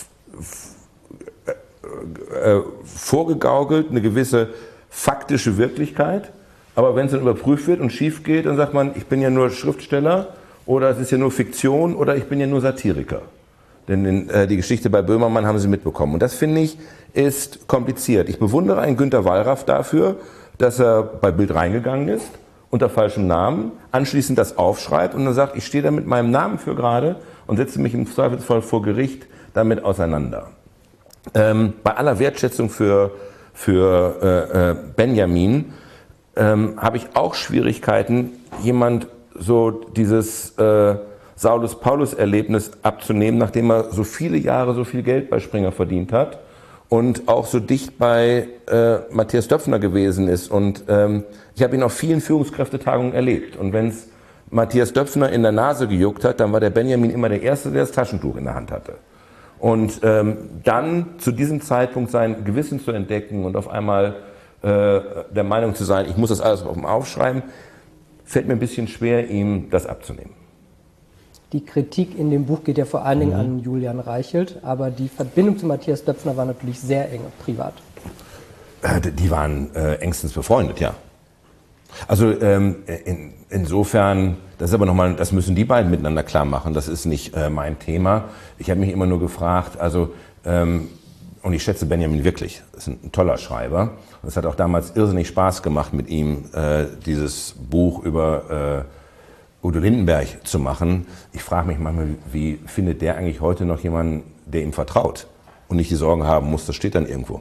äh, vorgegaukelt, eine gewisse faktische Wirklichkeit. Aber wenn es dann überprüft wird und schief geht, dann sagt man, ich bin ja nur Schriftsteller oder es ist ja nur Fiktion oder ich bin ja nur Satiriker. Denn in, äh, die Geschichte bei Böhmermann haben Sie mitbekommen. Und das, finde ich, ist kompliziert. Ich bewundere einen Günter Wallraff dafür, dass er bei Bild reingegangen ist, unter falschem Namen, anschließend das aufschreibt und dann sagt, ich stehe da mit meinem Namen für gerade und setze mich im Zweifelsfall vor Gericht damit auseinander. Ähm, bei aller Wertschätzung für, für äh, äh, Benjamin, Ähm, habe ich auch Schwierigkeiten, jemand so dieses äh, Saulus-Paulus-Erlebnis abzunehmen, nachdem er so viele Jahre so viel Geld bei Springer verdient hat und auch so dicht bei äh, Matthias Döpfner gewesen ist. Und ähm, ich habe ihn auf vielen Führungskräftetagungen erlebt. Und wenn es Matthias Döpfner in der Nase gejuckt hat, dann war der Benjamin immer der Erste, der das Taschentuch in der Hand hatte. Und ähm, dann zu diesem Zeitpunkt sein Gewissen zu entdecken und auf einmal der Meinung zu sein, ich muss das alles auf dem Aufschreiben, fällt mir ein bisschen schwer, ihm das abzunehmen. Die Kritik in dem Buch geht ja vor allen Dingen mhm. an Julian Reichelt, aber die Verbindung zu Matthias Döpfner war natürlich sehr eng privat. Die waren äh, engstens befreundet, ja. Also ähm, in, insofern, das ist aber nochmal, das müssen die beiden miteinander klar machen, das ist nicht äh, mein Thema. Ich habe mich immer nur gefragt, also ähm, und ich schätze Benjamin wirklich, das ist ein toller Schreiber. Und es hat auch damals irrsinnig Spaß gemacht, mit ihm äh, dieses Buch über äh, Udo Lindenberg zu machen. Ich frage mich manchmal, wie findet der eigentlich heute noch jemanden, der ihm vertraut und nicht die Sorgen haben muss, das steht dann irgendwo.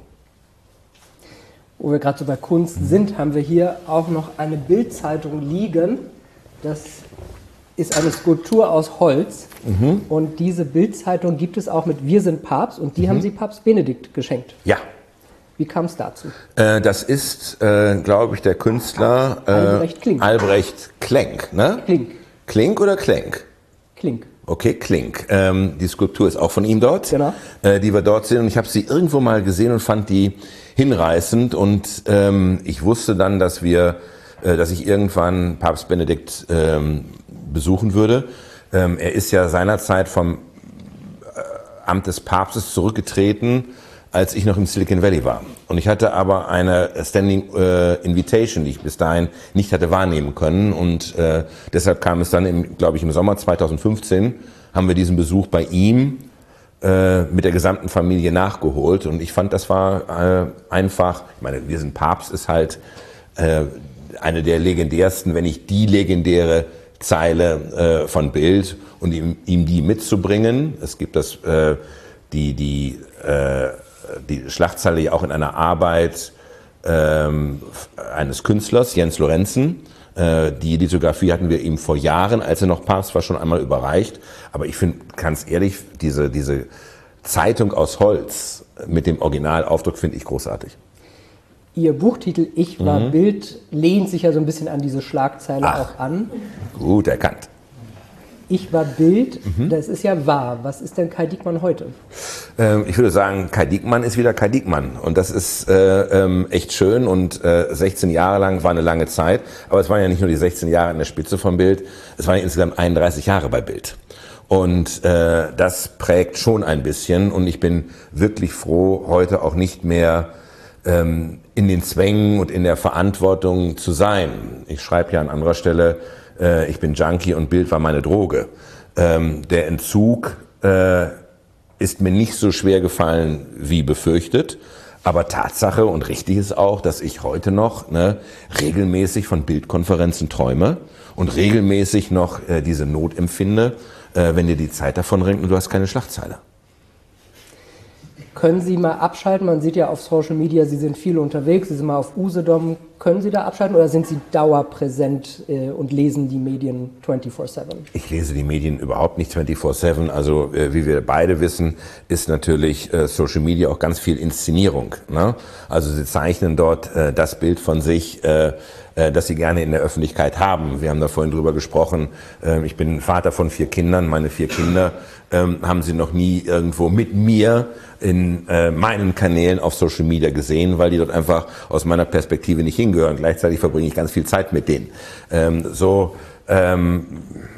Wo wir gerade so bei Kunst mhm. sind, haben wir hier auch noch eine Bildzeitung liegen. Das ist eine Skulptur aus Holz. Mhm. Und diese Bildzeitung gibt es auch mit Wir sind Papst und die mhm. haben Sie Papst Benedikt geschenkt. Ja. Wie kam es dazu? Äh, das ist, äh, glaube ich, der Künstler äh, Albrecht Klink. Albrecht Klenk, ne? Klink. Klink oder Klenk? Klink. Okay, Klink. Ähm, die Skulptur ist auch von ihm dort, Genau. äh, die wir dort sehen. Und ich habe sie irgendwo mal gesehen und fand die hinreißend. Und ähm, ich wusste dann, dass wir, äh, dass ich irgendwann Papst Benedikt ähm, besuchen würde. Ähm, er ist ja seinerzeit vom äh, Amt des Papstes zurückgetreten, als ich noch im Silicon Valley war. Und ich hatte aber eine Standing äh, Invitation, die ich bis dahin nicht hatte wahrnehmen können. Und äh, deshalb kam es dann, im, glaube ich, im Sommer zweitausendfünfzehn, haben wir diesen Besuch bei ihm äh, mit der gesamten Familie nachgeholt. Und ich fand, das war äh, einfach, ich meine, diesen Papst ist halt äh, eine der legendärsten, wenn nicht die legendäre Zeile äh, von Bild, und ihm, ihm die mitzubringen. Es gibt das, äh, die, die, äh, die Schlagzeile ja auch in einer Arbeit ähm, eines Künstlers, Jens Lorenzen. Äh, die Lithografie hatten wir ihm vor Jahren, als er noch Papst war, schon einmal überreicht. Aber ich finde, ganz ehrlich, diese, diese Zeitung aus Holz mit dem Originalaufdruck finde ich großartig. Ihr Buchtitel Ich war Mhm. Bild lehnt sich ja so ein bisschen an diese Schlagzeile Ach. auch an. Gut erkannt. Ich war Bild, Mhm. das ist ja wahr. Was ist denn Kai Diekmann heute? Ähm, ich würde sagen, Kai Diekmann ist wieder Kai Diekmann. Und das ist äh, ähm, echt schön. Und äh, sechzehn Jahre lang war eine lange Zeit. Aber es waren ja nicht nur die sechzehn Jahre an der Spitze vom Bild, es waren ja insgesamt einunddreißig Jahre bei Bild. Und äh, das prägt schon ein bisschen. Und ich bin wirklich froh, heute auch nicht mehr ähm, in den Zwängen und in der Verantwortung zu sein. Ich schreibe ja an anderer Stelle, äh, ich bin Junkie und Bild war meine Droge. Ähm, der Entzug äh, ist mir nicht so schwer gefallen wie befürchtet. Aber Tatsache und richtig ist auch, dass ich heute noch ne, regelmäßig von Bildkonferenzen träume und regelmäßig noch äh, diese Not empfinde, äh, wenn dir die Zeit davon ringt und du hast keine Schlagzeile. Können Sie mal abschalten? Man sieht ja auf Social Media, Sie sind viel unterwegs, Sie sind mal auf Usedom. Können Sie da abschalten oder sind Sie dauerpräsent äh, und lesen die Medien vierundzwanzig sieben? Ich lese die Medien überhaupt nicht vierundzwanzig sieben. Also äh, wie wir beide wissen, ist natürlich äh, Social Media auch ganz viel Inszenierung. Ne? Also sie zeichnen dort äh, das Bild von sich, äh, äh, das sie gerne in der Öffentlichkeit haben. Wir haben da vorhin drüber gesprochen. Äh, ich bin Vater von vier Kindern. Meine vier Kinder äh, haben sie noch nie irgendwo mit mir in äh, meinen Kanälen auf Social Media gesehen, weil die dort einfach aus meiner Perspektive nicht hingehören. Gleichzeitig verbringe ich ganz viel Zeit mit denen. Ähm, so, ähm,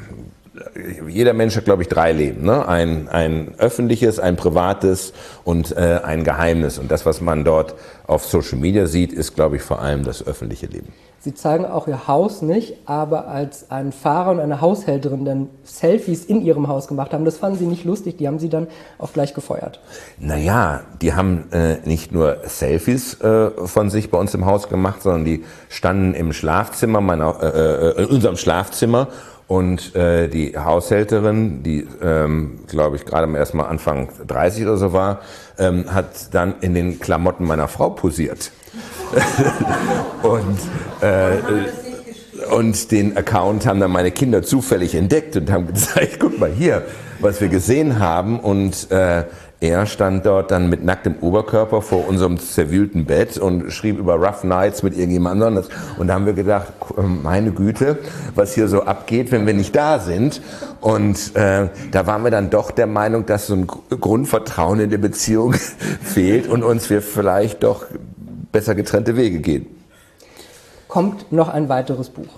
jeder Mensch hat, glaube ich, drei Leben. Ne? Ein, ein öffentliches, ein privates und äh, ein Geheimnis. Und das, was man dort auf Social Media sieht, ist, glaube ich, vor allem das öffentliche Leben. Sie zeigen auch Ihr Haus nicht, aber als ein Fahrer und eine Haushälterin dann Selfies in Ihrem Haus gemacht haben, das fanden Sie nicht lustig, die haben Sie dann auch gleich gefeuert. Naja, die haben äh, nicht nur Selfies äh, von sich bei uns im Haus gemacht, sondern die standen im Schlafzimmer, meiner, äh, in unserem Schlafzimmer. Und äh, die Haushälterin, die, ähm, glaube ich, gerade erst mal Anfang dreißig oder so war, ähm, hat dann in den Klamotten meiner Frau posiert. und, äh, und den Account haben dann meine Kinder zufällig entdeckt und haben gezeigt, guck mal hier, was wir gesehen haben. Und äh, er stand dort dann mit nacktem Oberkörper vor unserem zerwühlten Bett und schrieb über Rough Nights mit irgendjemand anderes. Und da haben wir gedacht, meine Güte, was hier so abgeht, wenn wir nicht da sind. Und äh, da waren wir dann doch der Meinung, dass so ein Grundvertrauen in der Beziehung fehlt und uns wir vielleicht doch besser getrennte Wege gehen. Kommt noch ein weiteres Buch?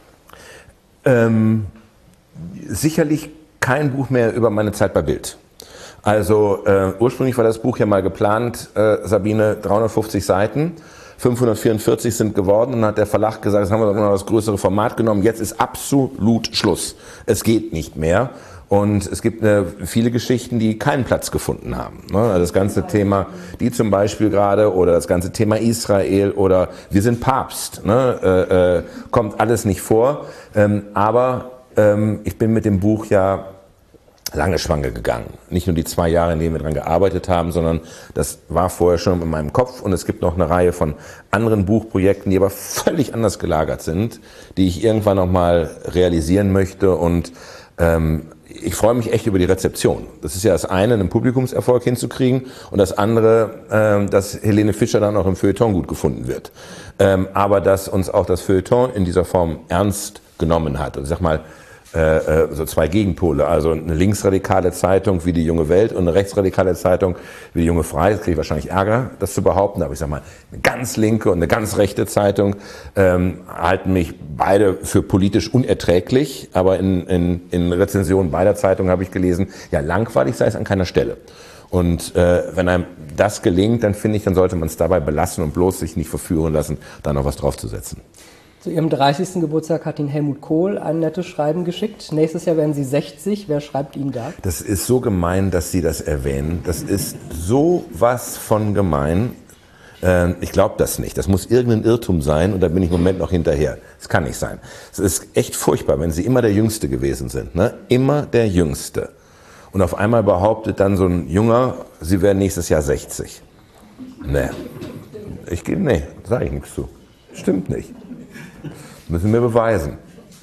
Ähm, sicherlich kein Buch mehr über meine Zeit bei Bild. Also äh, ursprünglich war das Buch ja mal geplant, äh, Sabine, dreihundertfünfzig Seiten, fünfhundertvierundvierzig sind geworden und dann hat der Verlag gesagt, jetzt haben wir doch noch das größere Format genommen, jetzt ist absolut Schluss. Es geht nicht mehr. Und es gibt äh, viele Geschichten, die keinen Platz gefunden haben. Ne? Also das ganze Thema, die zum Beispiel gerade, oder das ganze Thema Israel oder wir sind Papst, ne? äh, äh, kommt alles nicht vor. Ähm, aber ähm, ich bin mit dem Buch ja lange schwanger gegangen. Nicht nur die zwei Jahre, in denen wir daran gearbeitet haben, sondern das war vorher schon in meinem Kopf. Und es gibt noch eine Reihe von anderen Buchprojekten, die aber völlig anders gelagert sind, die ich irgendwann noch mal realisieren möchte. Und ähm, ich freue mich echt über die Rezeption. Das ist ja das eine, einen Publikumserfolg hinzukriegen und das andere, äh, dass Helene Fischer dann auch im Feuilleton gut gefunden wird. Ähm, aber dass uns auch das Feuilleton in dieser Form ernst genommen hat. Und ich sag mal, äh, so zwei Gegenpole, also eine linksradikale Zeitung wie die Junge Welt und eine rechtsradikale Zeitung wie die Junge Freiheit, kriege ich wahrscheinlich Ärger, das zu behaupten, aber ich sag mal, eine ganz linke und eine ganz rechte Zeitung ähm, halten mich beide für politisch unerträglich, aber in, in, in Rezensionen beider Zeitungen habe ich gelesen, ja, langweilig sei es an keiner Stelle. Und äh, wenn einem das gelingt, dann finde ich, dann sollte man es dabei belassen und bloß sich nicht verführen lassen, da noch was draufzusetzen. Zu Ihrem dreißigsten Geburtstag hat Ihnen Helmut Kohl ein nettes Schreiben geschickt. Nächstes Jahr werden Sie sechzig. Wer schreibt Ihnen da? Das ist so gemein, dass Sie das erwähnen. Das ist so was von gemein. Äh, ich glaube das nicht. Das muss irgendein Irrtum sein und da bin ich im Moment noch hinterher. Das kann nicht sein. Es ist echt furchtbar, wenn Sie immer der Jüngste gewesen sind. Ne? Immer der Jüngste. Und auf einmal behauptet dann so ein Junger, Sie werden nächstes Jahr sechzig. Nee. Ich gehe, nee, sage ich nichts zu. Stimmt nicht. Müssen wir beweisen.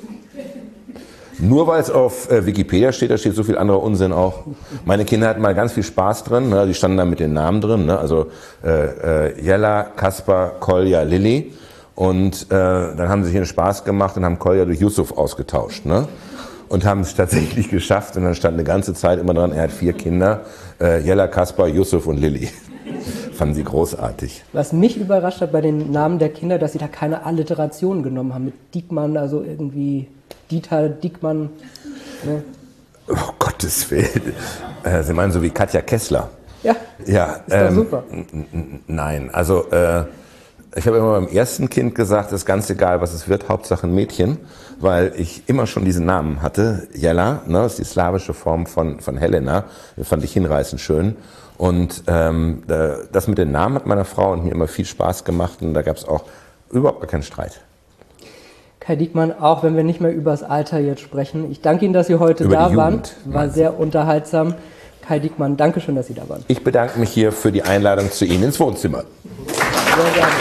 Nur weil es auf äh, Wikipedia steht, da steht so viel anderer Unsinn auch. Meine Kinder hatten mal ganz viel Spaß drin, ne? Die standen da mit den Namen drin, ne? Also äh, äh, Jella, Kaspar, Kolja, Lilly. Und äh, dann haben sie sich einen Spaß gemacht und haben Kolja durch Yusuf ausgetauscht. Ne? Und haben es tatsächlich geschafft. Und dann stand eine ganze Zeit immer dran, er hat vier Kinder, äh, Jella, Kaspar, Yusuf und Lilly. Fanden sie großartig. Was mich überrascht hat bei den Namen der Kinder, dass sie da keine Alliteration genommen haben. Mit Diekmann, also irgendwie Dieter, Diekmann. Ne? Oh, Gottes Willen. Äh, sie meinen so wie Katja Kessler. Ja, ja ist ähm, doch super. Nein, also äh, ich habe immer beim ersten Kind gesagt, es ist ganz egal, was es wird, Hauptsache ein Mädchen, weil ich immer schon diesen Namen hatte. Jella, ne, das ist die slawische Form von, von Helena, das fand ich hinreißend schön. Und ähm, das mit den Namen hat meiner Frau und mir immer viel Spaß gemacht und da gab es auch überhaupt gar keinen Streit. Kai Diekmann, auch wenn wir nicht mehr über das Alter jetzt sprechen, ich danke Ihnen, dass Sie heute über da waren. Jugend, War sehr unterhaltsam. Kai Diekmann, danke schön, dass Sie da waren. Ich bedanke mich hier für die Einladung zu Ihnen ins Wohnzimmer. Sehr gerne.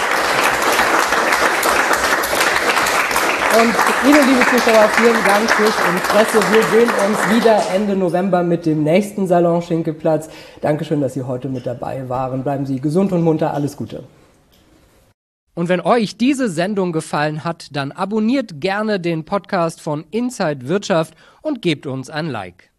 Und Ihnen, liebe Zuschauer, vielen Dank fürs Interesse. Wir sehen uns wieder Ende November mit dem nächsten Salon Schinkelplatz. Dankeschön, dass Sie heute mit dabei waren. Bleiben Sie gesund und munter. Alles Gute. Und wenn euch diese Sendung gefallen hat, dann abonniert gerne den Podcast von Inside Wirtschaft und gebt uns ein Like.